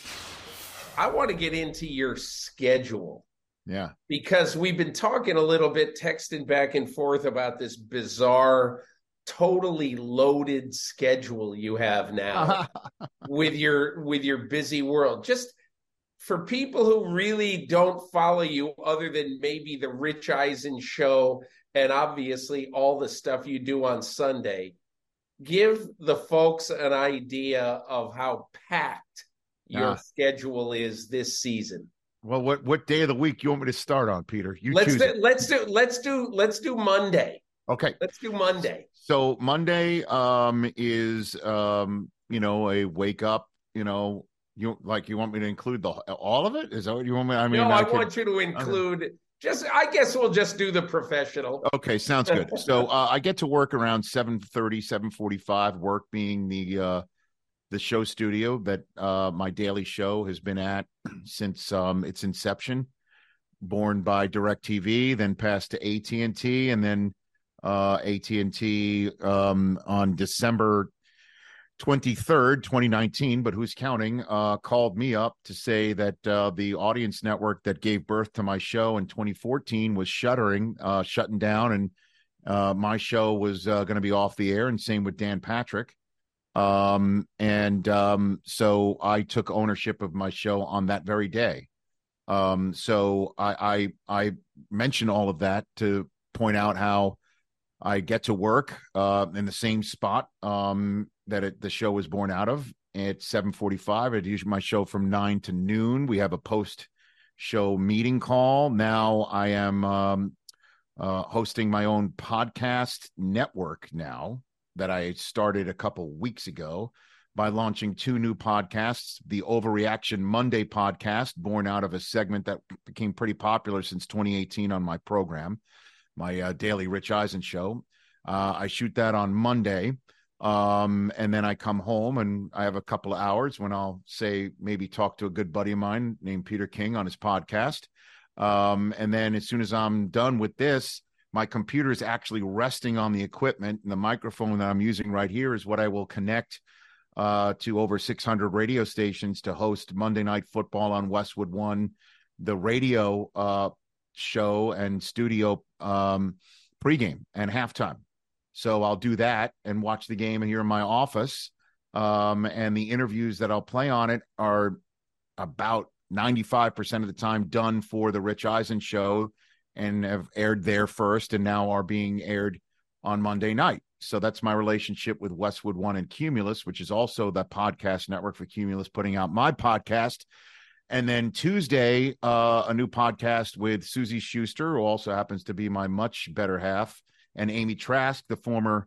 I want to get into your schedule. Yeah. Because we've been talking a little bit, texting back and forth about this bizarre, totally loaded schedule you have now with your with your busy world. Just for people who really don't follow you other than maybe the Rich Eisen show and obviously all the stuff you do on Sunday, give the folks an idea of how packed your ah. schedule is this season. Well, what, what day of the week you want me to start on, Peter? You let's choose do, it. let's do let's do let's do Monday. Okay. Let's do Monday. So Monday um is um you know a wake up, you know, you like you want me to include the all of it? Is that what you want me? I mean, no, I, I could, want you to include okay. just. I guess we'll just do the professional. Okay, sounds good. So uh, I get to work around seven thirty, seven forty-five. Work being the uh, the show studio that uh, my daily show has been at since um, its inception. Born by DirecTV, then passed to A T and T, and then uh, A T and T um, on December twenty-third, twenty nineteen, but who's counting, uh, called me up to say that uh, the audience network that gave birth to my show in twenty fourteen was shuttering, uh, shutting down, and uh, my show was uh, going to be off the air, and same with Dan Patrick. Um, and um, so I took ownership of my show on that very day. Um, so I, I, I mention all of that to point out how I get to work uh, in the same spot um, that it, the show was born out of. It's seven forty-five. I do my show from nine to noon. We have a post-show meeting call. Now I am um, uh, hosting my own podcast network now that I started a couple weeks ago by launching two new podcasts. The Overreaction Monday podcast, born out of a segment that became pretty popular since twenty eighteen on my program, my uh, daily Rich Eisen show. Uh, I shoot that on Monday. Um, and then I come home and I have a couple of hours when I'll say, maybe talk to a good buddy of mine named Peter King on his podcast. Um, and then as soon as I'm done with this, my computer is actually resting on the equipment, and the microphone that I'm using right here is what I will connect uh, to over six hundred radio stations to host Monday Night Football on Westwood One, the radio uh, show and studio um, pregame and halftime. So I'll do that and watch the game here in my office. Um, and the interviews that I'll play on it are about ninety-five percent of the time done for the Rich Eisen show and have aired there first and now are being aired on Monday night. So that's my relationship with Westwood One and Cumulus, which is also the podcast network for Cumulus putting out my podcast. And then Tuesday, uh, a new podcast with Susie Schuster, who also happens to be my much better half, and Amy Trask, the former,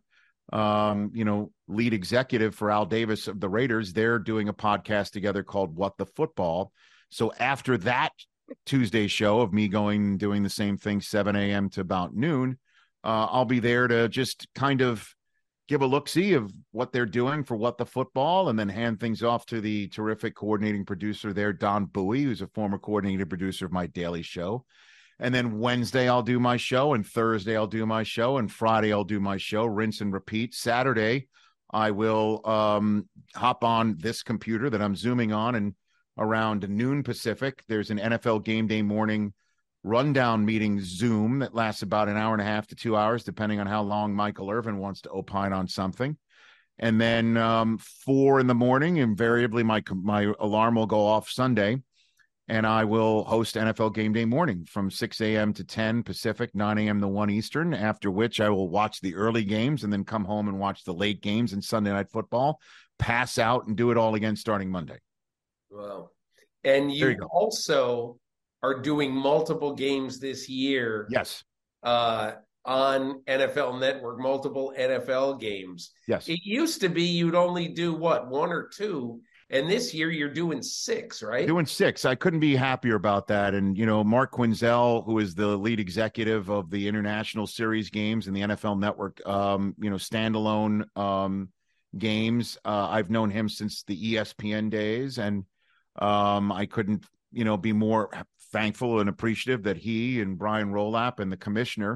um, you know, lead executive for Al Davis of the Raiders. They're doing a podcast together called What the Football. So after that Tuesday show of me going doing the same thing, seven a.m. to about noon, uh, I'll be there to just kind of give a look-see of what they're doing for What the Football, and then hand things off to the terrific coordinating producer there, Don Bowie, who's a former coordinating producer of my daily show. And then Wednesday I'll do my show, and Thursday I'll do my show, and Friday I'll do my show, rinse and repeat. Saturday I will um, hop on this computer that I'm Zooming on, and around noon Pacific, there's an N F L Game Day morning rundown meeting Zoom that lasts about an hour and a half to two hours, depending on how long Michael Irvin wants to opine on something. And then um, four in the morning, invariably my my alarm will go off Sunday, and I will host N F L Game Day morning from six a.m. to ten Pacific, nine a.m. to one Eastern, after which I will watch the early games and then come home and watch the late games and Sunday Night Football, pass out, and do it all again starting Monday. Wow. And you, you also are doing multiple games this year. Yes. Uh, on N F L Network, multiple N F L games. Yes. It used to be you'd only do, what, one or two? And this year you're doing six, right? Doing six. I couldn't be happier about that. And, you know, Mark Quinzel, who is the lead executive of the International Series games and the N F L Network, um, you know, standalone um, games, uh, I've known him since the E S P N days. And um, I couldn't, you know, be more thankful and appreciative that he and Brian Rolap and the commissioner,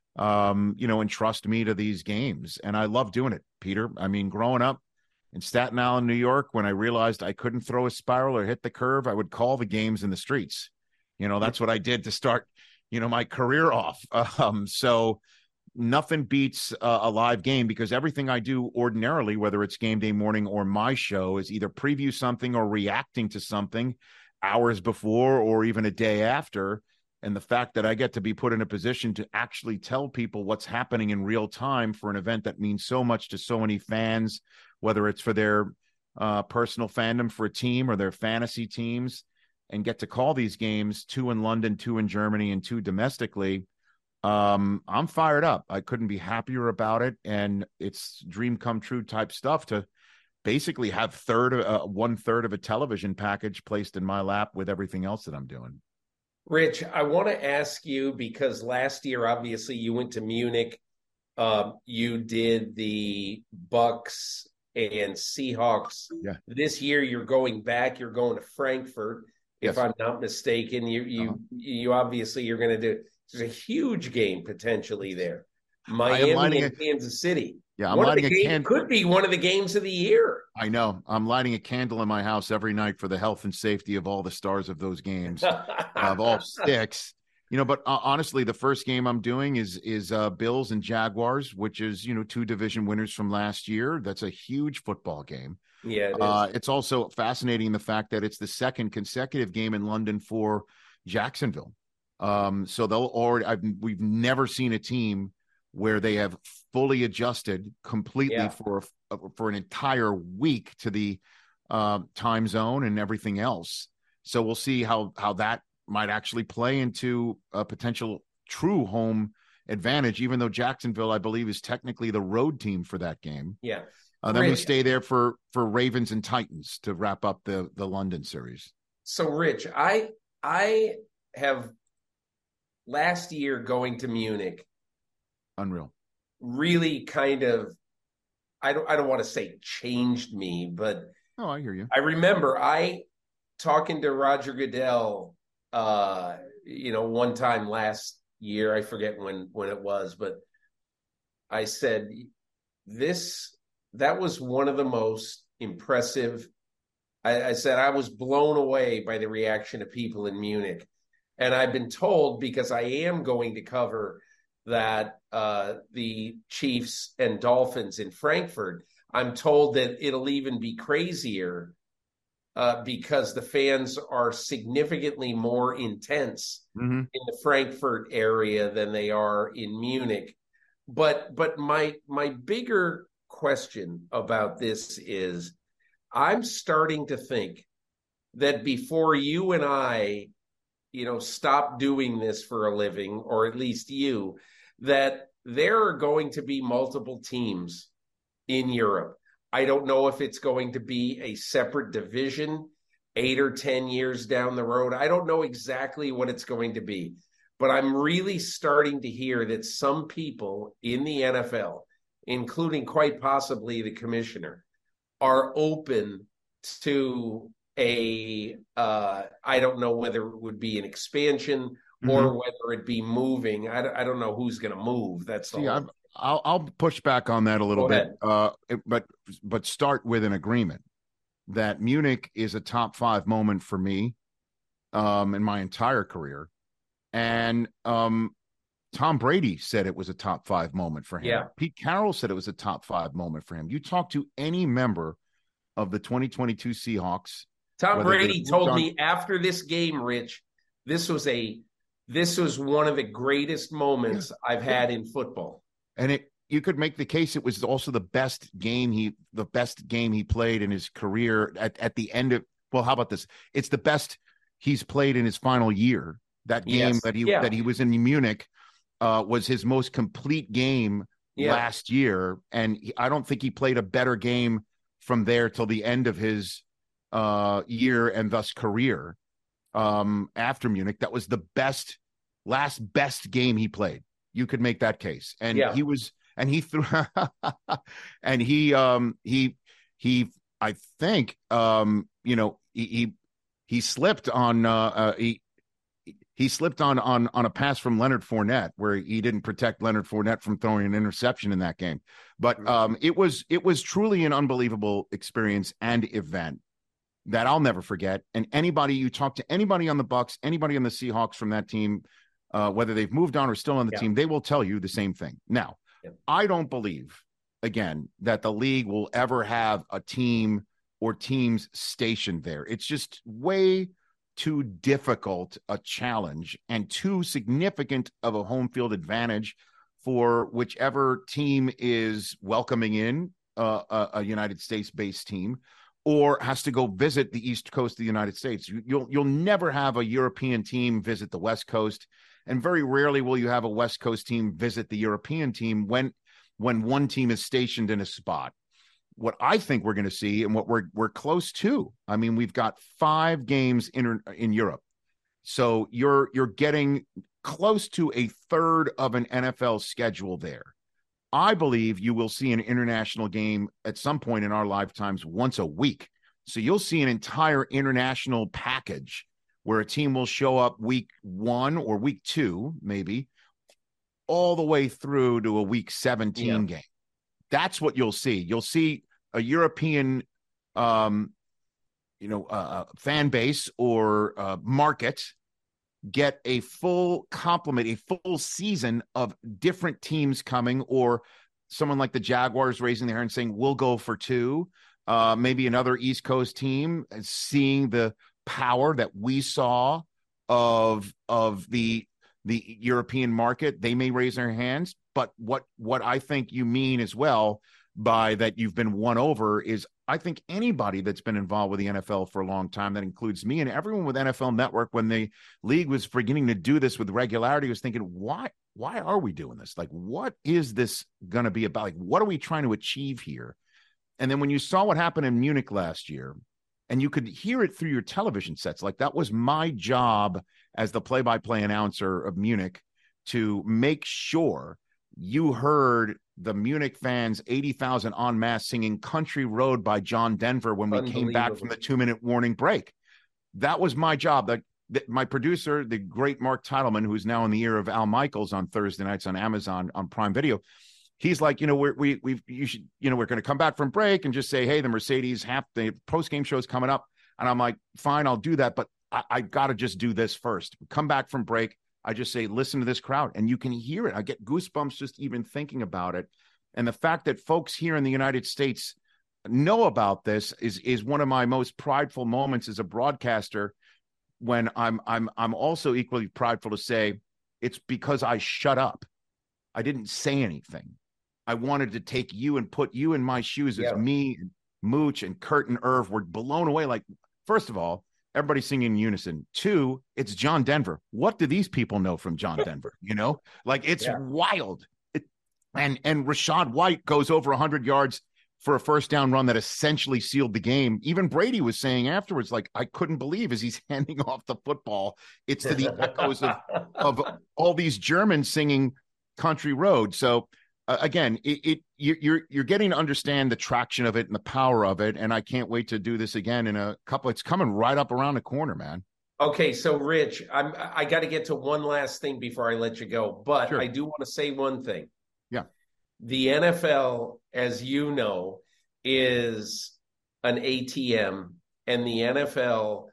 um, you know, entrust me to these games. And I love doing it, Peter. I mean, growing up in Staten Island, New York, when I realized I couldn't throw a spiral or hit the curve, I would call the games in the streets. You know, that's what I did to start, you know, my career off. Um, so nothing beats uh, a live game, because everything I do ordinarily, whether it's Game Day morning or my show, is either preview something or reacting to something hours before or even a day after. And the fact that I get to be put in a position to actually tell people what's happening in real time for an event that means so much to so many fans, whether it's for their uh, personal fandom for a team or their fantasy teams, and get to call these games, two in London, two in Germany, and two domestically. Um, I'm fired up. I couldn't be happier about it. And it's dream come true type stuff to basically have third, uh, one third of a television package placed in my lap with everything else that I'm doing. Rich, I want to ask you, because last year, obviously you went to Munich. Uh, you did the Bucks and Seahawks. Yeah. This year you're going back. You're going to Frankfurt, if Yes. I'm not mistaken. You, you, Uh-huh. you obviously you're going to do. There's a huge game potentially there. Miami and a, Kansas City. Yeah, I'm one lighting of the a game, candle. Could be one of the games of the year. I know. I'm lighting a candle in my house every night for the health and safety of all the stars of those games, of all six. You know, but uh, honestly, the first game I'm doing is is uh, Bills and Jaguars, which is, you know, two division winners from last year. That's a huge football game. Yeah, it uh, it's also fascinating the fact that it's the second consecutive game in London for Jacksonville. Um, so they'll already. I've, we've never seen a team where they have fully adjusted completely yeah. for a, for an entire week to the uh, time zone and everything else. So we'll see how how that might actually play into a potential true home advantage, even though Jacksonville, I believe, is technically the road team for that game. Yeah. Uh, then Rich, we stay there for for Ravens and Titans to wrap up the the London series. So, Rich, I I have last year going to Munich. Unreal. Really kind of, I don't I don't want to say changed me, but oh, I hear you. I remember I talking to Roger Goodell, uh, you know, one time last year, I forget when when it was, but I said this that was one of the most impressive. I, I said I was blown away by the reaction of people in Munich, and I've been told, because I am going to cover that uh, the Chiefs and Dolphins in Frankfurt, I'm told that it'll even be crazier uh, because the fans are significantly more intense mm-hmm. in the Frankfurt area than they are in Munich. But but my my bigger question about this is, I'm starting to think that before you and I, you know, stop doing this for a living, or at least you, that there are going to be multiple teams in Europe. I don't know if it's going to be a separate division eight or ten years down the road. I don't know exactly what it's going to be, but I'm really starting to hear that some people in the N F L, including quite possibly the commissioner, are open to a, uh, I don't know whether it would be an expansion mm-hmm. or whether it be moving. I, I don't know who's going to move. That's the See, whole I'll, I'll push back on that a little Go bit, ahead. uh, but but start with an agreement that Munich is a top five moment for me um, in my entire career. And um, Tom Brady said it was a top five moment for him. Yeah. Pete Carroll said it was a top five moment for him. You talk to any member of the twenty twenty-two Seahawks. Tom Brady told on... me after this game, Rich, this was a this was one of the greatest moments I've had in football. And it you could make the case it was also the best game he the best game he played in his career at, at the end of well, how about this? It's the best he's played in his final year. That game yes. that he yeah. that he was in Munich uh, was his most complete game yeah. last year, and he, I don't think he played a better game from there till the end of his uh, year and thus career um, after Munich. That was the best, last best game he played. You could make that case, and yeah. he was, and he threw, and he, um, he, he, I think, um, you know, he he, he slipped on, uh, uh, he. He slipped on on on a pass from Leonard Fournette where he didn't protect Leonard Fournette from throwing an interception in that game. But um, it was it was truly an unbelievable experience and event that I'll never forget. And anybody you talk to, anybody on the Bucs, anybody on the Seahawks from that team, uh, whether they've moved on or still on the yeah. team, they will tell you the same thing. Now, yeah. I don't believe, again, that the league will ever have a team or teams stationed there. It's just way too difficult a challenge and too significant of a home field advantage for whichever team is welcoming in uh, a, a United States-based team or has to go visit the East Coast of the United States. You, you'll you'll never have a European team visit the West Coast, and very rarely will you have a West Coast team visit the European team when when one team is stationed in a spot. What I think we're going to see and what we're we're close to. I mean, we've got five games in in Europe. So you're you're getting close to a third of an N F L schedule there. I believe you will see an international game at some point in our lifetimes once a week. So you'll see an entire international package where a team will show up week one or week two, maybe, all the way through to a week seventeen Yeah. game. That's what you'll see. You'll see a European, um, you know, uh, fan base or uh, market get a full complement, a full season of different teams coming, or someone like the Jaguars raising their hand and saying, we'll go for two. Uh, maybe another East Coast team seeing the power that we saw of of the the European market. They may raise their hands, but what what I think you mean as well by that you've been won over is I think anybody that's been involved with the N F L for a long time, that includes me and everyone with N F L Network, when the league was beginning to do this with regularity, was thinking, why why are we doing this? Like, what is this going to be about? Like, what are we trying to achieve here? And then when you saw what happened in Munich last year, and you could hear it through your television sets, like that was my job as the play-by-play announcer of Munich, to make sure you heard the Munich fans, eighty thousand en masse, singing Country Road by John Denver when we came back from the two-minute warning break. That was my job. That, that my producer, the great Mark Titleman, who's now in the ear of Al Michaels on Thursday nights on Amazon on Prime Video, he's like, you know, we're, we we you should, you know, we're going to come back from break and just say, hey, the Mercedes half the post game show is coming up, and I'm like, fine, I'll do that, but I, I got to just do this first. Come back from break. I just say, listen to this crowd, and you can hear it. I get goosebumps just even thinking about it. And the fact that folks here in the United States know about this is is one of my most prideful moments as a broadcaster, when I'm I'm I'm also equally prideful to say it's because I shut up. I didn't say anything. I wanted to take you and put you in my shoes as Yeah. me and Mooch and Kurt and Irv were blown away. Like, first of all, everybody singing in unison. Two, it's John Denver. What do these people know from John Denver? You know, like, it's Yeah. wild. It, and and Rachaad White goes over one hundred yards for a first down run that essentially sealed the game. Even Brady was saying afterwards, like, I couldn't believe as he's handing off the football, it's to the echoes of, of all these Germans singing Country Road. So uh, again, it, it you're you're getting to understand the traction of it and the power of it, and I can't wait to do this again in a couple. It's coming right up around the corner, man. Okay, so Rich, I'm I got to get to one last thing before I let you go, but Sure. I do want to say one thing. Yeah. The N F L, as you know, is an A T M, and the N F L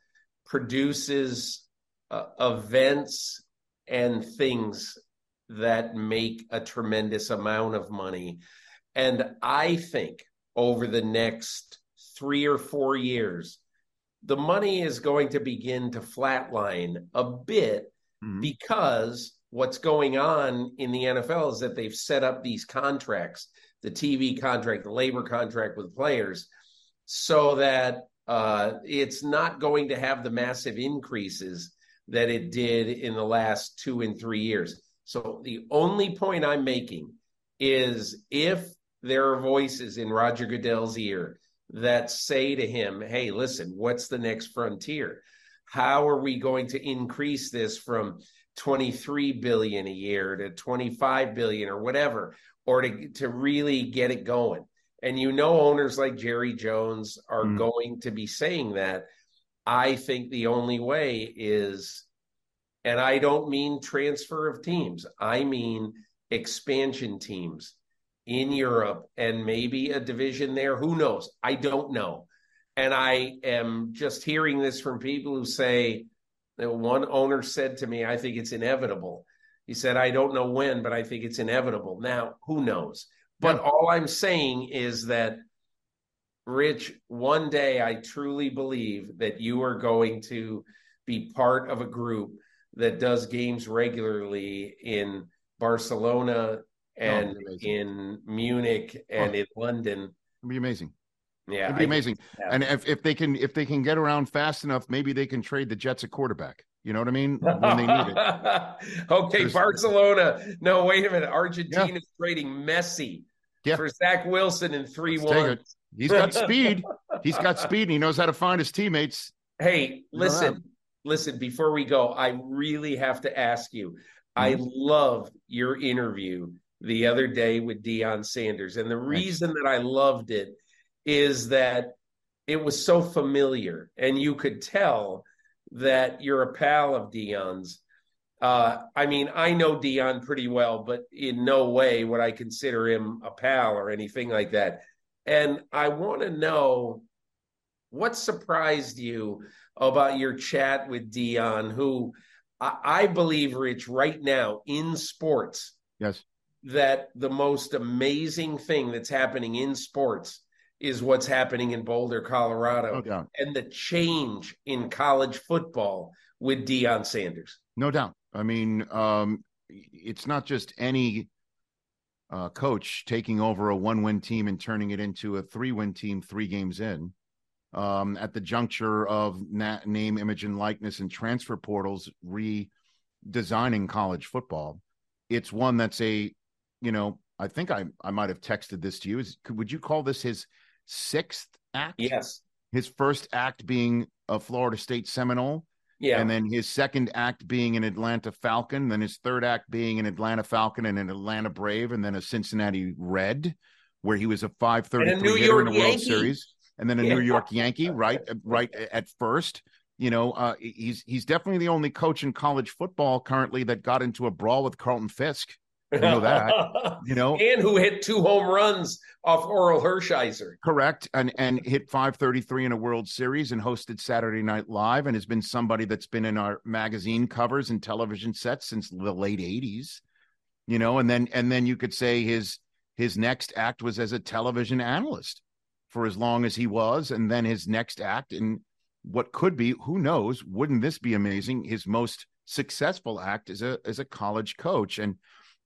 produces uh, events and things that make a tremendous amount of money. And I think over the next three or four years, the money is going to begin to flatline a bit, Mhm. because what's going on in the N F L is that they've set up these contracts, the T V contract, the labor contract with players, so that uh, it's not going to have the massive increases that it did in the last two and three years. So the only point I'm making is, if there are voices in Roger Goodell's ear that say to him, hey, listen, what's the next frontier? How are we going to increase this from twenty-three billion dollars a year to twenty-five billion dollars or whatever, or to, to really get it going? And you know, owners like Jerry Jones are Mm. going to be saying that. I think the only way is, and I don't mean transfer of teams, I mean expansion teams in Europe, and maybe a division there. Who knows? I don't know. And I am just hearing this from people who say, that one owner said to me, I think it's inevitable. He said, I don't know when, but I think it's inevitable. Now, who knows? But Yeah. all I'm saying is that, Rich, one day I truly believe that you are going to be part of a group that does games regularly in Barcelona and it'd be amazing. in Munich and Oh. in London. It'd be amazing. Yeah, It'd be I- amazing. yeah. And if, if they can if they can get around fast enough, maybe they can trade the Jets a quarterback. You know what I mean? When they need it. Okay, There's- Barcelona. No, wait a minute. Argentina is trading Messi Yeah. for Zach Wilson in three Let's take one. it. He's got speed. He's got speed, and he knows how to find his teammates. Hey, You know listen, that. listen, before we go, I really have to ask you. I Mhm. loved your interview the other day with Deion Sanders. And the reason that I loved it is that it was so familiar, and you could tell that you're a pal of Deion's. Uh, I mean, I know Deion pretty well, but in no way would I consider him a pal or anything like that. And I want to know what surprised you about your chat with Deion, who I, I believe, Rich, right now in sports, yes, that the most amazing thing that's happening in sports is what's happening in Boulder, Colorado, no doubt. And the change in college football with Deion Sanders. No doubt. I mean, um, it's not just any uh, coach taking over a one-win team and turning it into a three-win team three games in. Um, at the juncture of na- name, image, and likeness and transfer portals redesigning college football, it's one that's a, you know, I think I I might have texted this to you. Is could, would you call this his sixth act? Yes. His first act being a Florida State Seminole. Yeah. And then his second act being an Atlanta Falcon, then his third act being an Atlanta Falcon and an Atlanta Brave, and then a Cincinnati Red, where he was a five thirty-three hitter in a World Series, and then a yeah. New York Yankee, right, right at first. You know, uh, he's he's definitely the only coach in college football currently that got into a brawl with Carlton Fisk. You know that, you know, and who hit two home runs off Oral Hershiser. Correct. And and hit five thirty-three in a World Series and hosted Saturday Night Live and has been somebody that's been in our magazine covers and television sets since the late eighties, you know, and then and then you could say his his next act was as a television analyst for as long as he was. And then his next act in what could be, who knows, wouldn't this be amazing? His most successful act as a as a college coach. And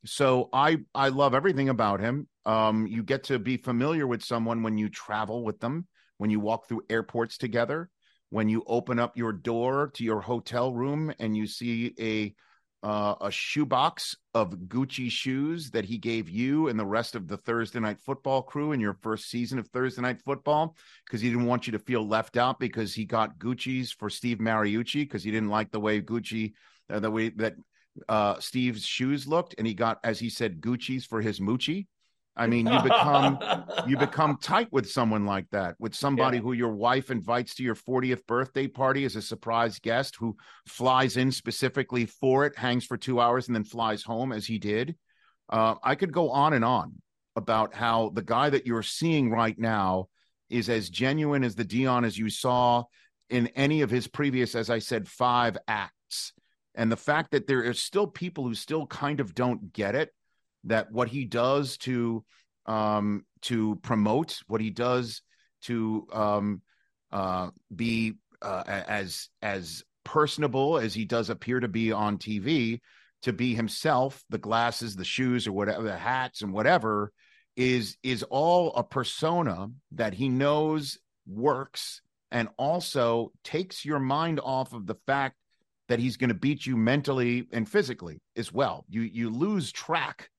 so I I love everything about him. Um, you get to be familiar with someone when you travel with them, when you walk through airports together, when you open up your door to your hotel room and you see a uh, a shoebox of Gucci shoes that he gave you and the rest of the Thursday Night Football crew in your first season of Thursday Night Football, because he didn't want you to feel left out because he got Gucci's for Steve Mariucci because he didn't like the way Gucci, uh, the way that uh Steve's shoes looked, and he got, as he said, Gucci's for his moochie. I mean, you become you become tight with someone like that, with somebody yeah. who your wife invites to your fortieth birthday party as a surprise guest, who flies in specifically for it, hangs for two hours, and then flies home as he did. Uh, I could go on and on about how the guy that you're seeing right now is as genuine as the Deion as you saw in any of his previous, as I said, five acts. And the fact that there are still people who still kind of don't get it, that what he does to um, to promote, what he does to um, uh, be uh, as as personable as he does appear to be on T V, to be himself, the glasses, the shoes, or whatever, the hats and whatever, is is all a persona that he knows works, and also takes your mind off of the fact that he's going to beat you mentally and physically as well. You you lose track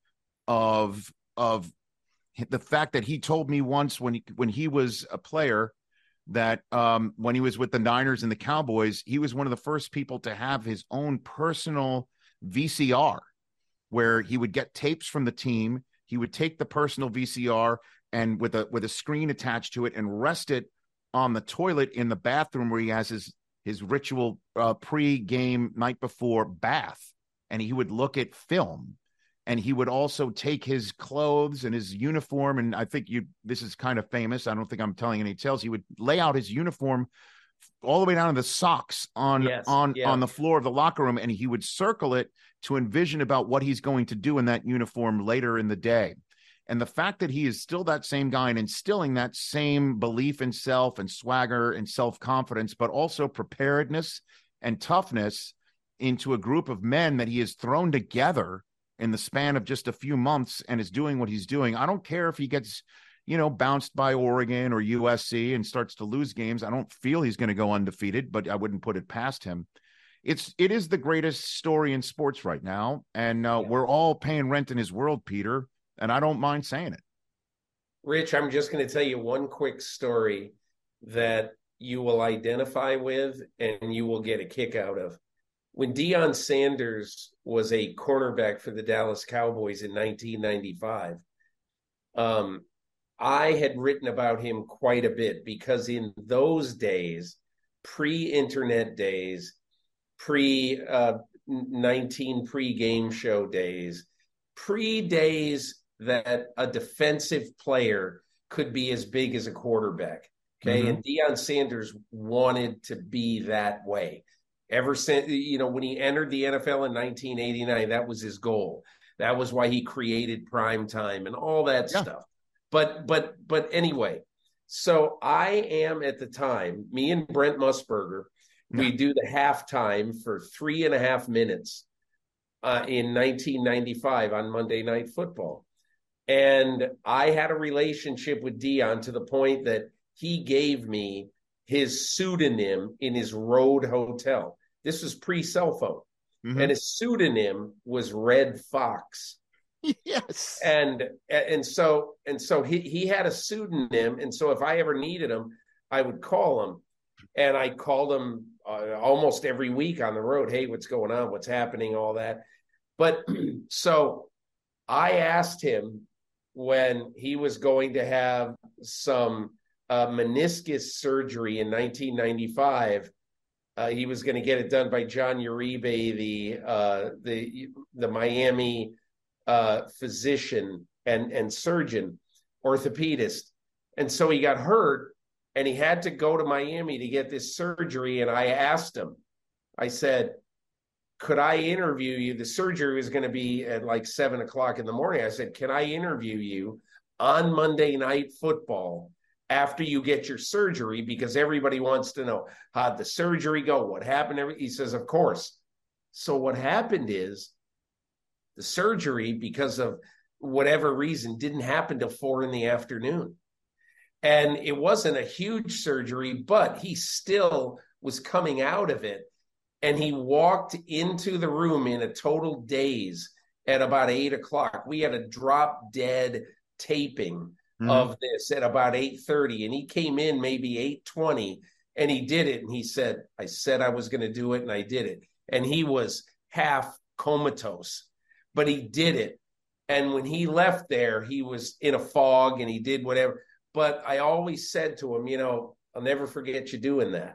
of of the fact that he told me once when he, when he was a player that um, when he was with the Niners and the Cowboys, he was one of the first people to have his own personal V C R where he would get tapes from the team. He would take the personal V C R and with a with a screen attached to it and rest it on the toilet in the bathroom where he has his his ritual uh, pre-game night before bath, and he would look at film, and he would also take his clothes and his uniform. And I think you, this is kind of famous. I don't think I'm telling any tales. He would lay out his uniform all the way down to the socks on, yes, on, yeah. on the floor of the locker room. And he would circle it to envision about what he's going to do in that uniform later in the day. And the fact that he is still that same guy and instilling that same belief in self and swagger and self-confidence, but also preparedness and toughness into a group of men that he has thrown together in the span of just a few months and is doing what he's doing. I don't care if he gets, you know, bounced by Oregon or U S C and starts to lose games. I don't feel he's going to go undefeated, but I wouldn't put it past him. It's, it is the greatest story in sports right now. And uh, yeah. we're all paying rent in his world, Peter. And I don't mind saying it. Rich, I'm just going to tell you one quick story that you will identify with and you will get a kick out of. When Deion Sanders was a cornerback for the Dallas Cowboys in nineteen ninety-five, um, I had written about him quite a bit because in those days, pre-internet days, pre uh, nineteen pre-game show days, pre-days that a defensive player could be as big as a quarterback. Okay. Mm-hmm. And Deion Sanders wanted to be that way. Ever since, you know, when he entered the N F L in nineteen eighty-nine, that was his goal. That was why he created prime time and all that yeah. stuff. But, but, but anyway, so I am at the time, me and Brent Musburger, yeah. we do the halftime for three and a half minutes uh, in nineteen ninety-five on Monday Night Football. And I had a relationship with Deion to the point that he gave me his pseudonym in his road hotel. This was pre-cell phone. Mm-hmm. And his pseudonym was Red Fox. Yes. And and so and so he, he had a pseudonym. And so if I ever needed him, I would call him. And I called him uh, almost every week on the road. Hey, what's going on? What's happening? All that. But so I asked him when he was going to have some uh, meniscus surgery in nineteen ninety-five. Uh, he was going to get it done by John Uribe, the uh, the the Miami uh, physician and and surgeon, orthopedist, and so he got hurt, and he had to go to Miami to get this surgery. And I asked him, I said, "Could I interview you?" The surgery was going to be at like seven o'clock in the morning. I said, "Can I interview you on Monday Night Football after you get your surgery, because everybody wants to know how'd the surgery go, what happened?" He says, "Of course." So what happened is the surgery, because of whatever reason, didn't happen till four in the afternoon. And it wasn't a huge surgery, but he still was coming out of it. And he walked into the room in a total daze at about eight o'clock. We had a drop dead taping Mm-hmm. of this at about eight thirty, and he came in maybe eight twenty, and he did it, and he said, "I said I was going to do it, and I did it." And he was half comatose, but he did it. And when he left there, he was in a fog, and he did whatever. But I always said to him, you know, I'll never forget you doing that.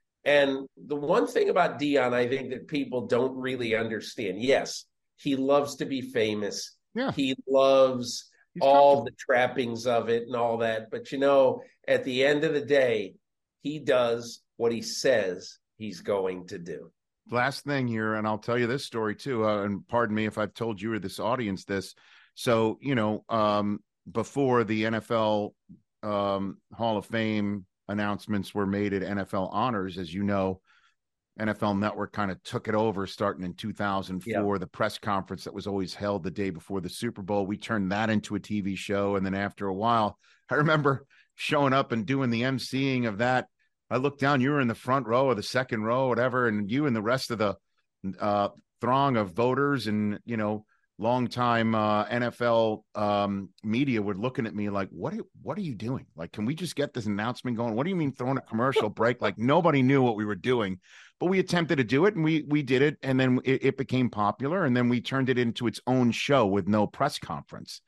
And the one thing about Deion, I think that people don't really understand, yes, he loves to be famous. Yeah. He loves He's all the trappings of it and all that. But, you know, at the end of the day, he does what he says he's going to do. Last thing here, and I'll tell you this story too, uh, and pardon me if I've told you or this audience this. So, you know, um, before the N F L um, Hall of Fame announcements were made at N F L Honors, as you know, N F L Network kind of took it over starting in two thousand four, yeah. The press conference that was always held the day before the Super Bowl. We turned that into a T V show. And then after a while, I remember showing up and doing the emceeing of that. I looked down, you were in the front row or the second row, whatever, and you and the rest of the uh, throng of voters and, you know, longtime uh, N F L um, media were looking at me like, what are, what are you doing? Like, can we just get this announcement going? What do you mean throwing a commercial break? Like, nobody knew what we were doing. But we attempted to do it, and we we did it, and then it, it became popular, and then we turned it into its own show with no press conference.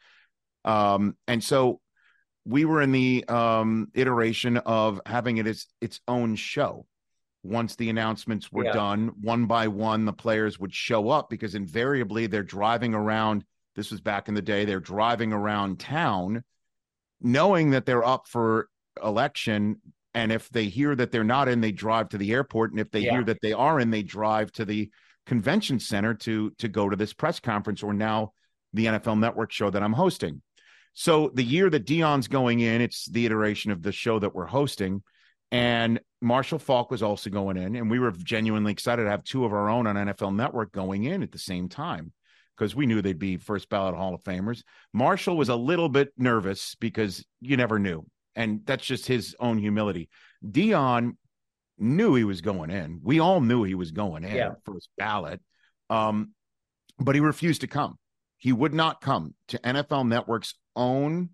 Um, and so we were in the um, iteration of having it as its own show. Once the announcements were yeah. done, one by one, the players would show up because invariably they're driving around. This was back in the day. They're driving around town knowing that they're up for election. And if they hear that they're not in, they drive to the airport. And if they yeah. hear that they are in, they drive to the convention center to, to go to this press conference, or now the N F L Network show that I'm hosting. So the year that Deion's going in, it's the iteration of the show that we're hosting. And Marshall Faulk was also going in. And we were genuinely excited to have two of our own on N F L Network going in at the same time, because we knew they'd be first ballot Hall of Famers. Marshall was a little bit nervous because you never knew. And that's just his own humility. Deion knew he was going in. We all knew he was going in yeah. first ballot. Um, but he refused to come. He would not come to N F L Network's own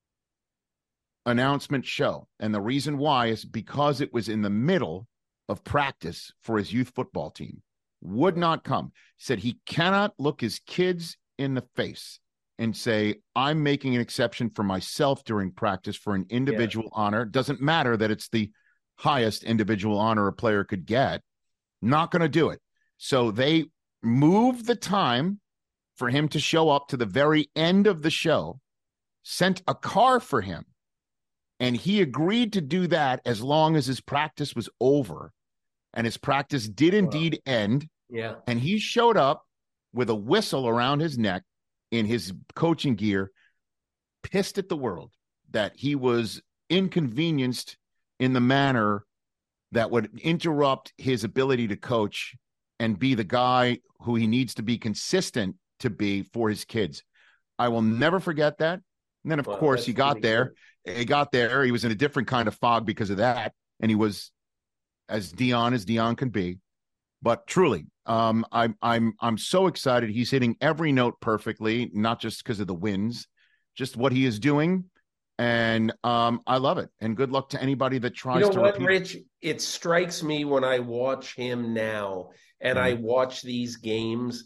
announcement show. And the reason why is because it was in the middle of practice for his youth football team. Would not come. Said he cannot look his kids in the face and say, I'm making an exception for myself during practice for an individual yeah. honor. Doesn't matter that it's the highest individual honor a player could get. Not going to do it. So they moved the time for him to show up to the very end of the show, sent a car for him, and he agreed to do that as long as his practice was over. And his practice did indeed wow. end. Yeah. And he showed up with a whistle around his neck in his coaching gear, pissed at the world that he was inconvenienced in the manner that would interrupt his ability to coach and be the guy who he needs to be consistent to be for his kids. I will never forget that. And then, of well, course, he got there. Good. He got there. He was in a different kind of fog because of that. And he was as Deion as Deion can be. But truly, um, I'm I'm I'm so excited. He's hitting every note perfectly, not just because of the wins, just what he is doing. And um, I love it. And good luck to anybody that tries you know to what, repeat. Rich? It strikes me when I watch him now and mm-hmm. I watch these games,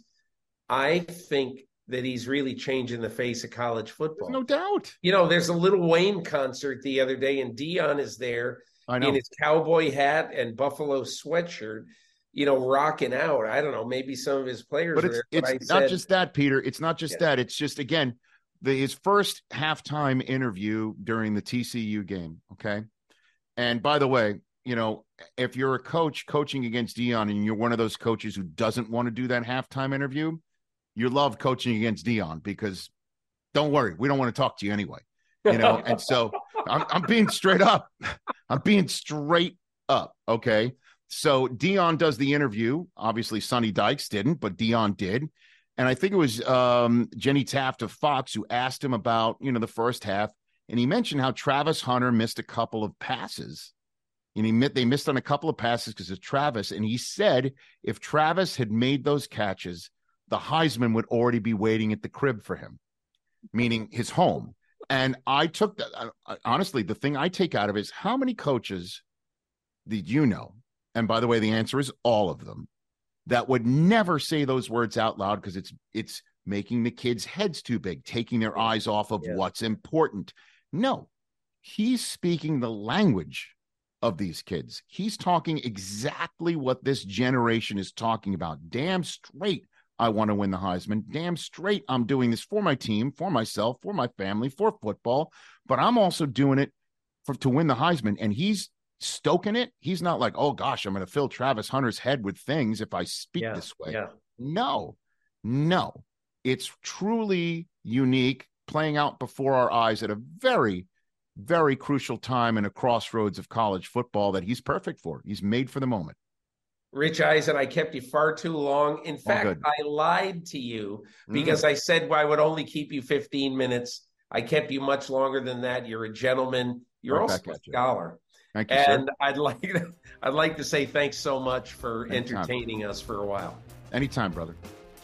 I think that he's really changing the face of college football. There's no doubt. You know, there's a Lil Wayne concert the other day, and Deion is there I know. in his cowboy hat and buffalo sweatshirt, you know, rocking out. I don't know, maybe some of his players but are it's, there. But it's I not said, just that, Peter. It's not just yeah. that. It's just, again, the, his first halftime interview during the T C U game, okay? And by the way, you know, if you're a coach coaching against Deion and you're one of those coaches who doesn't want to do that halftime interview, you love coaching against Deion because don't worry, we don't want to talk to you anyway, you know? And so I'm, I'm being straight up. I'm being straight up, okay? So Deion does the interview. Obviously, Sonny Dykes didn't, but Deion did. And I think it was um, Jenny Taft of Fox who asked him about, you know, the first half. And he mentioned how Travis Hunter missed a couple of passes. And he they missed on a couple of passes because of Travis. And he said if Travis had made those catches, the Heisman would already be waiting at the crib for him, meaning his home. And I took that. Uh, honestly, the thing I take out of it is how many coaches did you know? And by the way, the answer is all of them that would never say those words out loud because it's it's making the kids' heads too big, taking their eyes off of yeah. what's important. No, he's speaking the language of these kids. He's talking exactly what this generation is talking about. Damn straight, I want to win the Heisman. Damn straight, I'm doing this for my team, for myself, for my family, for football. But I'm also doing it for to win the Heisman. And he's stoking it. He's not like, oh gosh, I'm going to fill Travis Hunter's head with things if I speak yeah, this way. Yeah. No, no. It's truly unique, playing out before our eyes at a very, very crucial time in a crossroads of college football that he's perfect for. He's made for the moment. Rich Eisen, I kept you far too long. In fact, I lied to you because mm. I said well, I would only keep you fifteen minutes. I kept you much longer than that. You're a gentleman. You're right also a scholar. Thank you, and sir. I'd like to, I'd like to say thanks so much for Anytime. entertaining us for a while. Anytime, brother.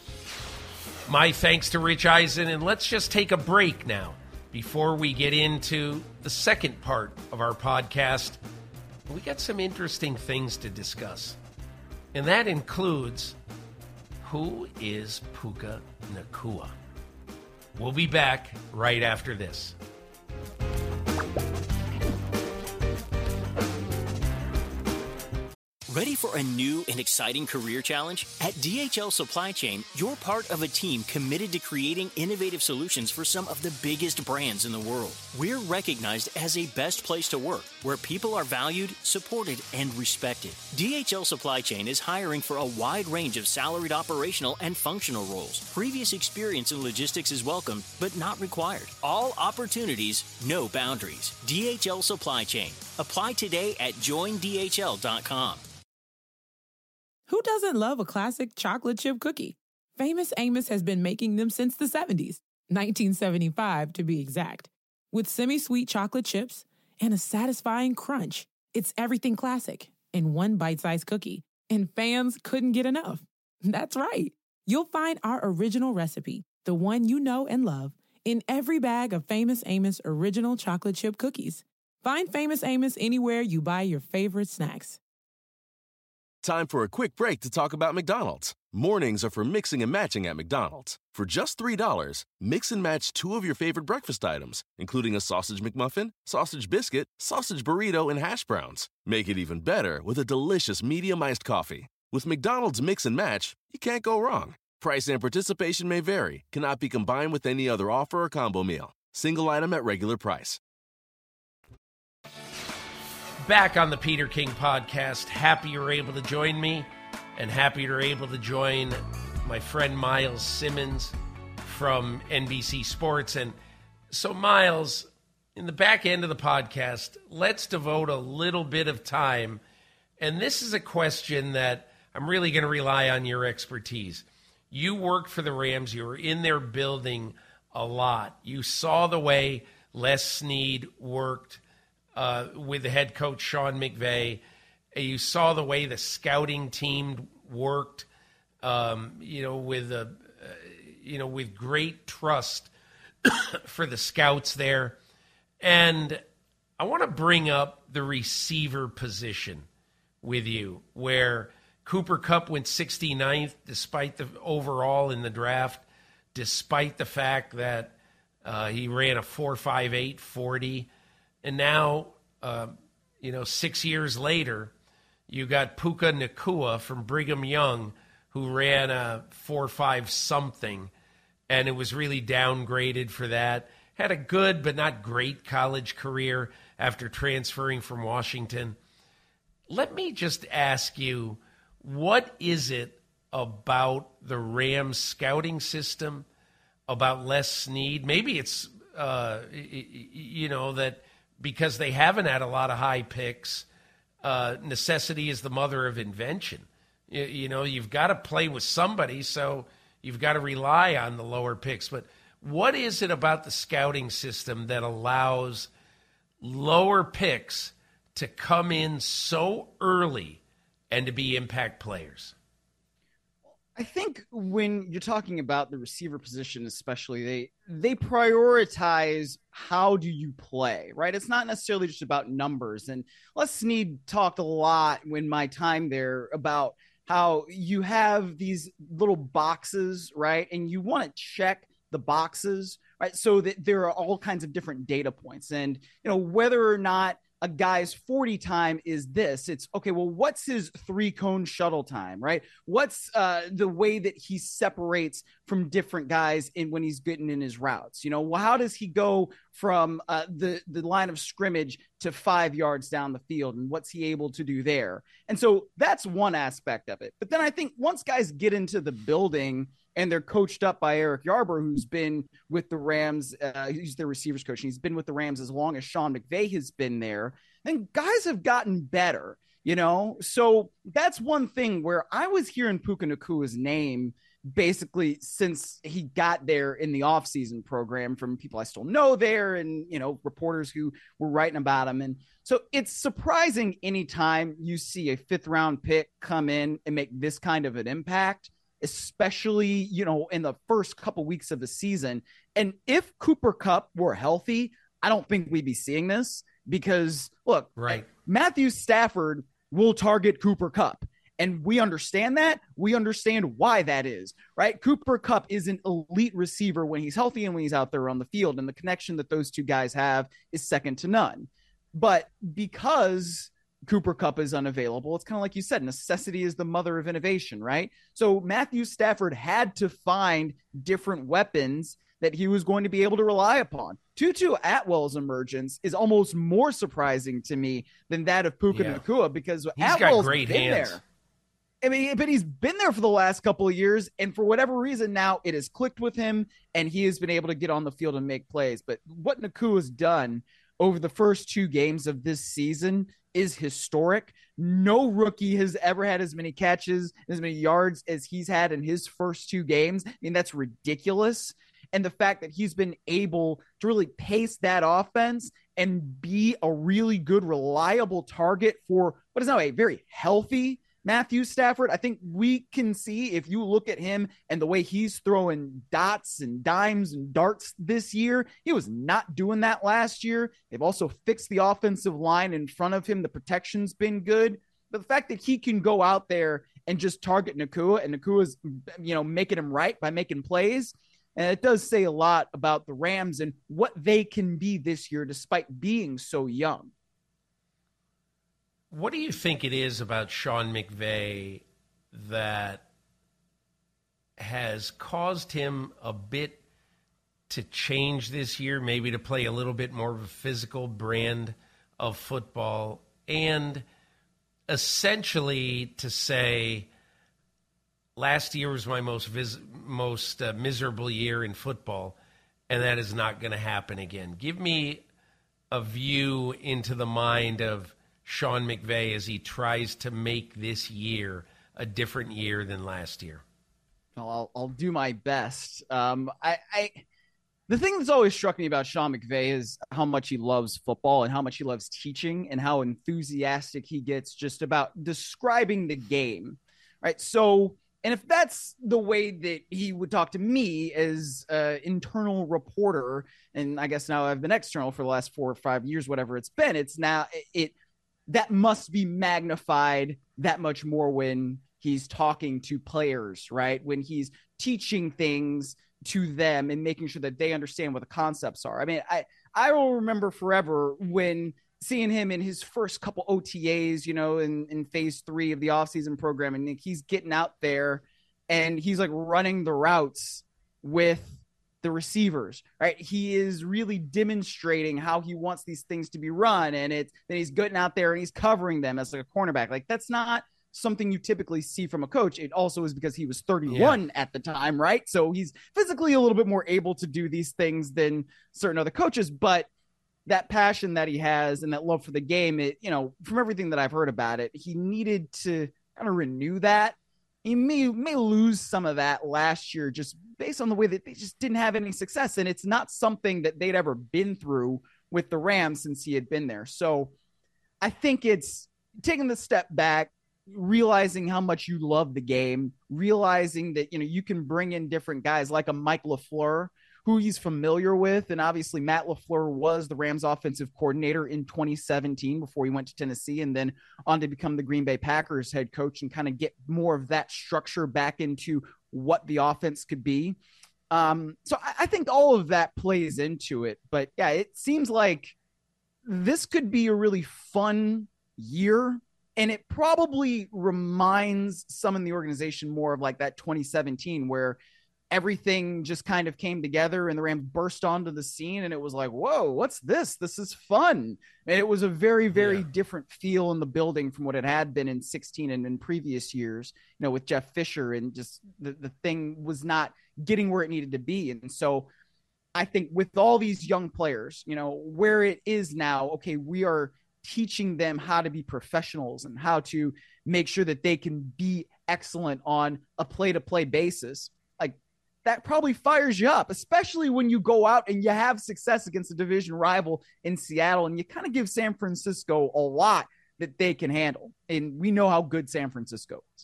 My thanks to Rich Eisen, and let's just take a break now before we get into the second part of our podcast. We got some interesting things to discuss, and that includes who is Puka Nacua. We'll be back right after this. Ready for a new and exciting career challenge? At D H L Supply Chain, you're part of a team committed to creating innovative solutions for some of the biggest brands in the world. We're recognized as a best place to work, where people are valued, supported, and respected. D H L Supply Chain is hiring for a wide range of salaried operational and functional roles. Previous experience in logistics is welcome, but not required. All opportunities, no boundaries. D H L Supply Chain. Apply today at join D H L dot com. Who doesn't love a classic chocolate chip cookie? Famous Amos has been making them since the seventies, nineteen seventy-five to be exact. With semi-sweet chocolate chips and a satisfying crunch, it's everything classic in one bite-sized cookie, and fans couldn't get enough. That's right. You'll find our original recipe, the one you know and love, in every bag of Famous Amos original chocolate chip cookies. Find Famous Amos anywhere you buy your favorite snacks. Time for a quick break to talk about McDonald's. Mornings are for mixing and matching at McDonald's. For just three dollars, mix and match two of your favorite breakfast items, including a sausage McMuffin, sausage biscuit, sausage burrito, and hash browns. Make it even better with a delicious medium iced coffee. With McDonald's Mix and Match, you can't go wrong. Price and participation may vary. Cannot be combined with any other offer or combo meal. Single item at regular price. Back on the Peter King podcast. Happy you're able to join me, and happy you're able to join my friend Miles Simmons from N B C Sports. And so, Miles, in the back end of the podcast, let's devote a little bit of time. And this is a question that I'm really going to rely on your expertise. You worked for the Rams. You were in their building a lot. You saw the way Les Snead worked uh, with the head coach, Sean McVay. You saw the way the scouting team worked, um, you know, with a, uh, you know, with great trust for the scouts there. And I want to bring up the receiver position with you, where Cooper Kupp went sixty-ninth despite the overall in the draft, despite the fact that uh, he ran a four five eight forty. And now, uh, you know, six years later, you got Puka Nacua from Brigham Young, who ran a four five something, and it was really downgraded for that. Had a good but not great college career after transferring from Washington. Let me just ask you, what is it about the Rams scouting system, about Les Snead? Maybe it's, uh, you know, that because they haven't had a lot of high picks, uh, necessity is the mother of invention. You, you know, you've got to play with somebody, so you've got to rely on the lower picks. But what is it about the scouting system that allows lower picks to come in so early and to be impact players? I think when you're talking about the receiver position, especially, they they prioritize how do you play, right? It's not necessarily just about numbers. And Les Snead talked a lot in my time there about how you have these little boxes, right? And you want to check the boxes, right? So that there are all kinds of different data points. And, you know, whether or not a guy's forty time is this, it's okay, well, what's his three cone shuttle time, right? What's uh, the way that he separates from different guys in when he's getting in his routes? You know, well, how does he go from uh, the, the line of scrimmage to five yards down the field, and what's he able to do there? And so that's one aspect of it. But then I think once guys get into the building and they're coached up by Eric Yarber, who's been with the Rams, uh, he's their receivers coach, and he's been with the Rams as long as Sean McVay has been there, then guys have gotten better, you know? So that's one thing where I was hearing Puka Nacua's name basically since he got there in the offseason program from people I still know there and, you know, reporters who were writing about him. And so it's surprising anytime you see a fifth round pick come in and make this kind of an impact, especially, you know, in the first couple weeks of the season. And if Cooper Kupp were healthy, I don't think we'd be seeing this because, look, right, Matthew Stafford will target Cooper Kupp. And we understand that. We understand why that is, right? Cooper Kupp is an elite receiver when he's healthy and when he's out there on the field. And the connection that those two guys have is second to none. But because Cooper Kupp is unavailable, it's kind of like you said, necessity is the mother of innovation, right? So Matthew Stafford had to find different weapons that he was going to be able to rely upon. Tutu Atwell's emergence is almost more surprising to me than that of Puka yeah. Nacua, because he's Atwell's got great been hands. there. I mean, but he's been there for the last couple of years, and for whatever reason now it has clicked with him, and he has been able to get on the field and make plays. But what Nacua has done over the first two games of this season is historic. No rookie has ever had as many catches, as many yards as he's had in his first two games. I mean, that's ridiculous. And the fact that he's been able to really pace that offense and be a really good, reliable target for what is now a very healthy Matthew Stafford. I think we can see, if you look at him and the way he's throwing dots and dimes and darts this year, he was not doing that last year. They've also fixed the offensive line in front of him. The protection's been good. But the fact that he can go out there and just target Nacua, and Nacua's, you know, making him right by making plays, and it does say a lot about the Rams and what they can be this year despite being so young. What do you think it is about Sean McVay that has caused him a bit to change this year, maybe to play a little bit more of a physical brand of football, and essentially to say last year was my most vis- most uh, miserable year in football, and that is not going to happen again. Give me a view into the mind of Sean McVay as he tries to make this year a different year than last year. I'll, I'll do my best. Um, I, I, the thing that's always struck me about Sean McVay is how much he loves football and how much he loves teaching and how enthusiastic he gets just about describing the game, right? So, and if that's the way that he would talk to me as an internal reporter, and I guess now I've been external for the last four or five years, whatever it's been, it's now it, it that must be magnified that much more when he's talking to players, right? When he's teaching things to them and making sure that they understand what the concepts are. I mean, I, I will remember forever when seeing him in his first couple O T As, you know, in, in phase three of the offseason program, and he's getting out there and he's like running the routes with the receivers, right? He is really demonstrating how he wants these things to be run. And it's then he's getting out there and he's covering them as like a cornerback. Like that's not something you typically see from a coach. It also is because he was thirty-one yeah. at the time, right? So he's physically a little bit more able to do these things than certain other coaches, but that passion that he has and that love for the game, it, you know, from everything that I've heard about it, he needed to kind of renew that. He may, may lose some of that last year just based on the way that they just didn't have any success. And it's not something that they'd ever been through with the Rams since he had been there. So I think it's taking the step back, realizing how much you love the game, realizing that, you know, you can bring in different guys like a Mike LaFleur, who he's familiar with. And obviously Matt LaFleur was the Rams offensive coordinator in twenty seventeen before he went to Tennessee and then on to become the Green Bay Packers head coach and kind of get more of that structure back into what the offense could be. Um, so I, I think all of that plays into it, but yeah, it seems like this could be a really fun year. And it probably reminds some in the organization more of like that twenty seventeen where everything just kind of came together and the Rams burst onto the scene and it was like, whoa, what's this? This is fun. And it was a very, very yeah. different feel in the building from what it had been in sixteen and in previous years, you know, with Jeff Fisher, and just the, the thing was not getting where it needed to be. And so I think with all these young players, you know, where it is now, okay, we are teaching them how to be professionals and how to make sure that they can be excellent on a play-to-play basis. Like that probably fires you up, especially when you go out and you have success against a division rival in Seattle and you kind of give San Francisco a lot that they can handle. And we know how good San Francisco is.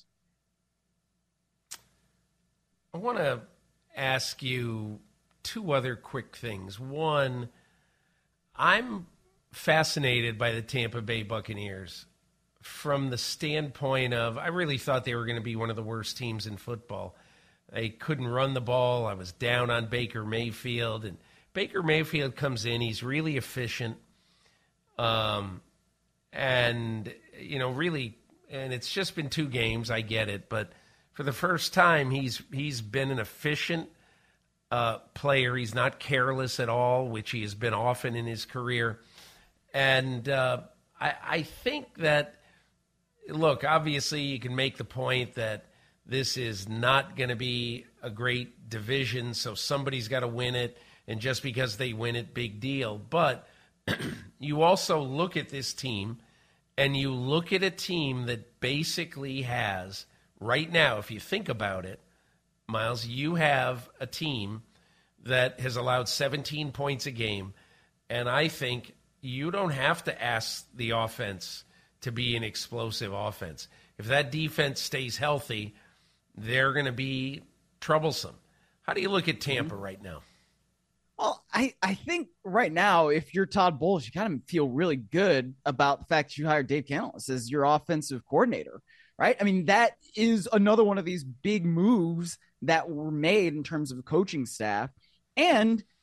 I want to ask you two other quick things. One, I'm fascinated by the Tampa Bay Buccaneers from the standpoint of I really thought they were going to be one of the worst teams in football. They couldn't run the ball. I was down on Baker Mayfield, and Baker Mayfield comes in. He's really efficient, um, and you know, really, and it's just been two games. I get it, but for the first time, he's he's been an efficient uh, player. He's not careless at all, which he has been often in his career. And uh, I, I think that, look, obviously you can make the point that this is not going to be a great division, so somebody's got to win it, and just because they win it, big deal. But you also look at this team, and you look at a team that basically has, right now, if you think about it, Miles, you have a team that has allowed seventeen points a game, and I think you don't have to ask the offense to be an explosive offense. If that defense stays healthy, they're going to be troublesome. How do you look at Tampa mm-hmm. right now? Well, I, I think right now, if you're Todd Bowles, you kind of feel really good about the fact that you hired Dave Canales as your offensive coordinator, right? I mean, that is another one of these big moves that were made in terms of coaching staff. And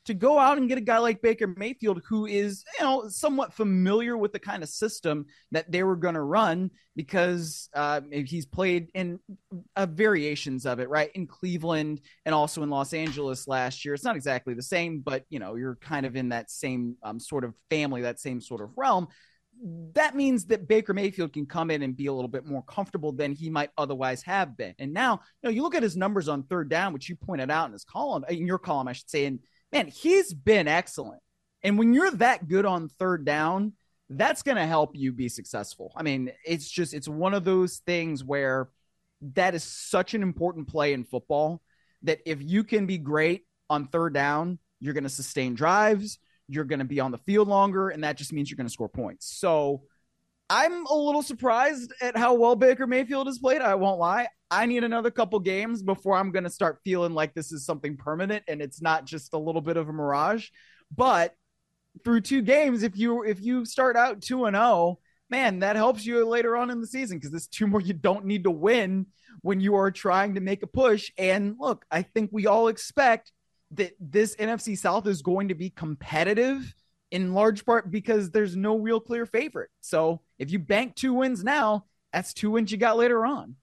to go out and get a guy like Baker Mayfield, who is, you know, somewhat familiar with the kind of system that they were going to run, because uh, he's played in uh, variations of it, right? In Cleveland and also in Los Angeles last year. It's not exactly the same, but, you know, you're kind of in that same um, sort of family, that same sort of realm. That means that Baker Mayfield can come in and be a little bit more comfortable than he might otherwise have been. And now, you know, you look at his numbers on third down, which you pointed out in his column, in your column, I should say, and man, he's been excellent. And when you're that good on third down, that's going to help you be successful. I mean, it's just, it's one of those things where that is such an important play in football that if you can be great on third down, you're going to sustain drives, you're going to be on the field longer, and that just means you're going to score points. So I'm a little surprised at how well Baker Mayfield has played. I won't lie. I need another couple games before I'm going to start feeling like this is something permanent and it's not just a little bit of a mirage. But through two games, if you if you start out two and oh, man, that helps you later on in the season, because there's two more you don't need to win when you are trying to make a push. And look, I think we all expect that this N F C South is going to be competitive, in large part because there's no real clear favorite. So if you bank two wins now, that's two wins you got later on.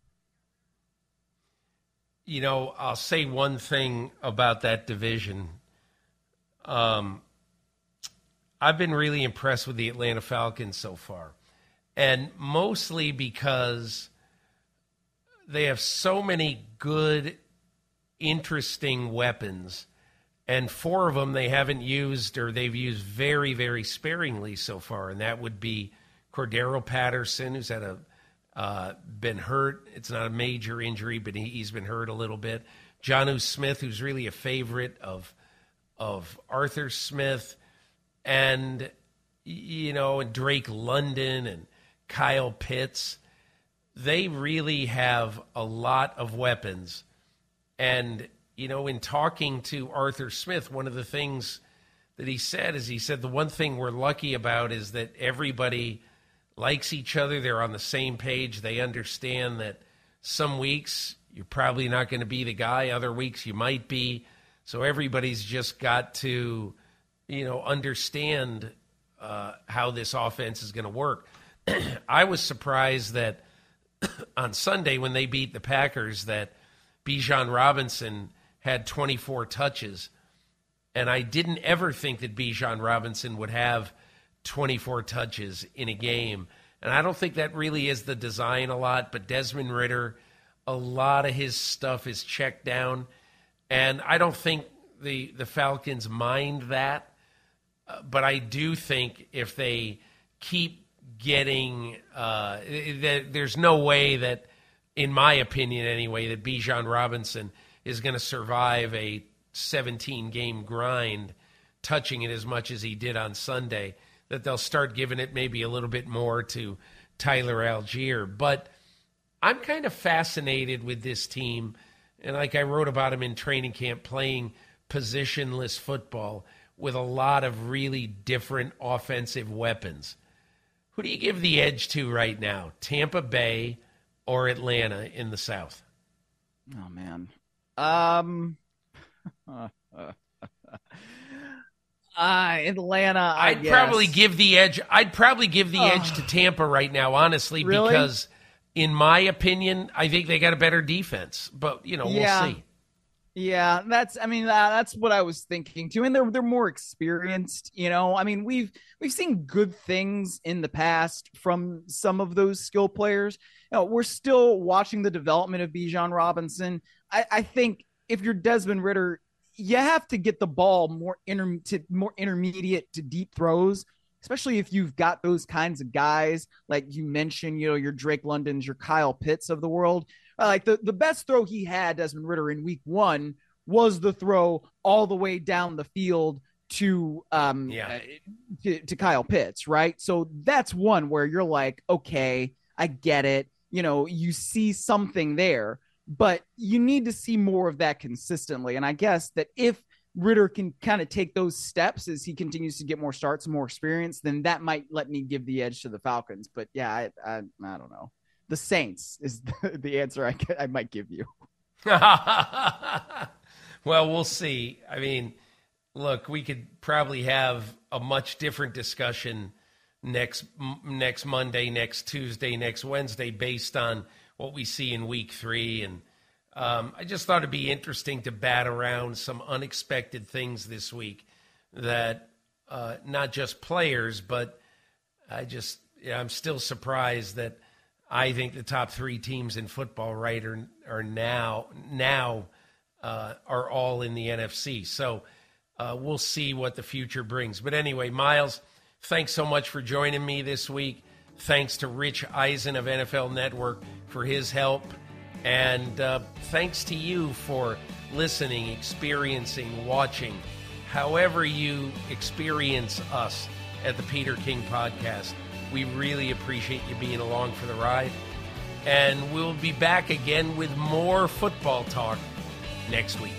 You know, I'll say one thing about that division. Um, I've been really impressed with the Atlanta Falcons so far, and mostly because they have so many good, interesting weapons, and four of them they haven't used, or they've used very, very sparingly so far, and that would be Cordero Patterson, who's had a Uh, been hurt. It's not a major injury, but he, he's been hurt a little bit. Jonnu Smith, who's really a favorite of of Arthur Smith, and you know, and Drake London and Kyle Pitts. They really have a lot of weapons. And you know, in talking to Arthur Smith, one of the things that he said is he said the one thing we're lucky about is that everybody likes each other. They're on the same page. They understand that some weeks you're probably not going to be the guy. Other weeks you might be. So everybody's just got to, you know, understand uh, how this offense is going to work. I was surprised that on Sunday when they beat the Packers that Bijan Robinson had twenty-four touches. And I didn't ever think that Bijan Robinson would have twenty-four touches in a game. And I don't think that really is the design a lot, but Desmond Ridder, a lot of his stuff is checked down. And I don't think the, the Falcons mind that. Uh, but I do think if they keep getting, uh, th- there's no way that, in my opinion anyway, that Bijan Robinson is going to survive a seventeen-game grind, touching it as much as he did on Sunday, that they'll start giving it maybe a little bit more to Tyler Algier. But I'm kind of fascinated with this team, and like I wrote about him in training camp, playing positionless football with a lot of really different offensive weapons. Who do you give the edge to right now, Tampa Bay or Atlanta in the South? Oh, man. Um... Uh, Atlanta, I I'd guess. probably give the edge. I'd probably give the edge to Tampa right now, honestly, really? because in my opinion, I think they got a better defense. But you know, yeah. we'll see. Yeah, that's. I mean, uh, that's what I was thinking too. And they're they're more experienced. You know, I mean, we've we've seen good things in the past from some of those skill players. You know, we're still watching the development of Bijan Robinson. I, I think if you're Desmond Ridder, you have to get the ball more inter- to more intermediate to deep throws, especially if you've got those kinds of guys like you mentioned, you know, your Drake Londons, your Kyle Pitts of the world. Uh, like the, the best throw he had, Desmond Ridder, in week one was the throw all the way down the field to um yeah. uh, to, to Kyle Pitts, right? So that's one where you're like, okay, I get it. You know, you see something there. But you need to see more of that consistently. And I guess that if Ridder can kind of take those steps as he continues to get more starts and more experience, then that might let me give the edge to the Falcons. But yeah, I I, I don't know. The Saints is the, the answer I, I might give you. Well, we'll see. I mean, Look, we could probably have a much different discussion next next Monday, next Tuesday, next Wednesday, based on what we see in week three. And um, I just thought it'd be interesting to bat around some unexpected things this week that uh, not just players, but I just, yeah, I'm still surprised that I think the top three teams in football, right, are, are now, now uh, are all in the N F C. So uh, we'll see what the future brings. But anyway, Miles, thanks so much for joining me this week. Thanks to Rich Eisen of N F L Network for his help. And uh, thanks to you for listening, experiencing, watching, however you experience us at the Peter King Podcast. We really appreciate you being along for the ride. And we'll be back again with more football talk next week.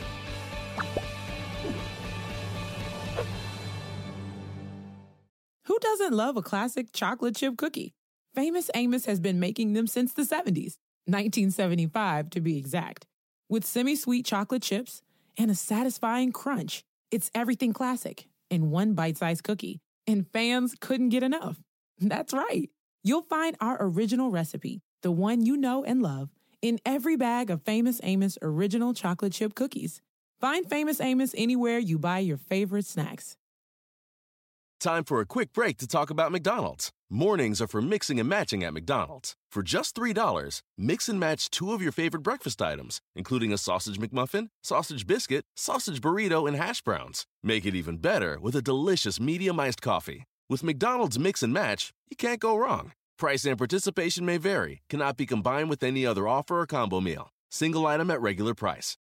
Who doesn't love a classic chocolate chip cookie? Famous Amos has been making them since the seventies, nineteen seventy-five to be exact. With semi-sweet chocolate chips and a satisfying crunch, it's everything classic in one bite-sized cookie, and fans couldn't get enough. That's right. You'll find our original recipe, the one you know and love, in every bag of Famous Amos original chocolate chip cookies. Find Famous Amos anywhere you buy your favorite snacks. Time for a quick break to talk about McDonald's. Mornings are for mixing and matching at McDonald's. For just three dollars, mix and match two of your favorite breakfast items, including a sausage McMuffin, sausage biscuit, sausage burrito, and hash browns. Make it even better with a delicious medium iced coffee. With McDonald's Mix and Match, you can't go wrong. Price and participation may vary. Cannot be combined with any other offer or combo meal. Single item at regular price.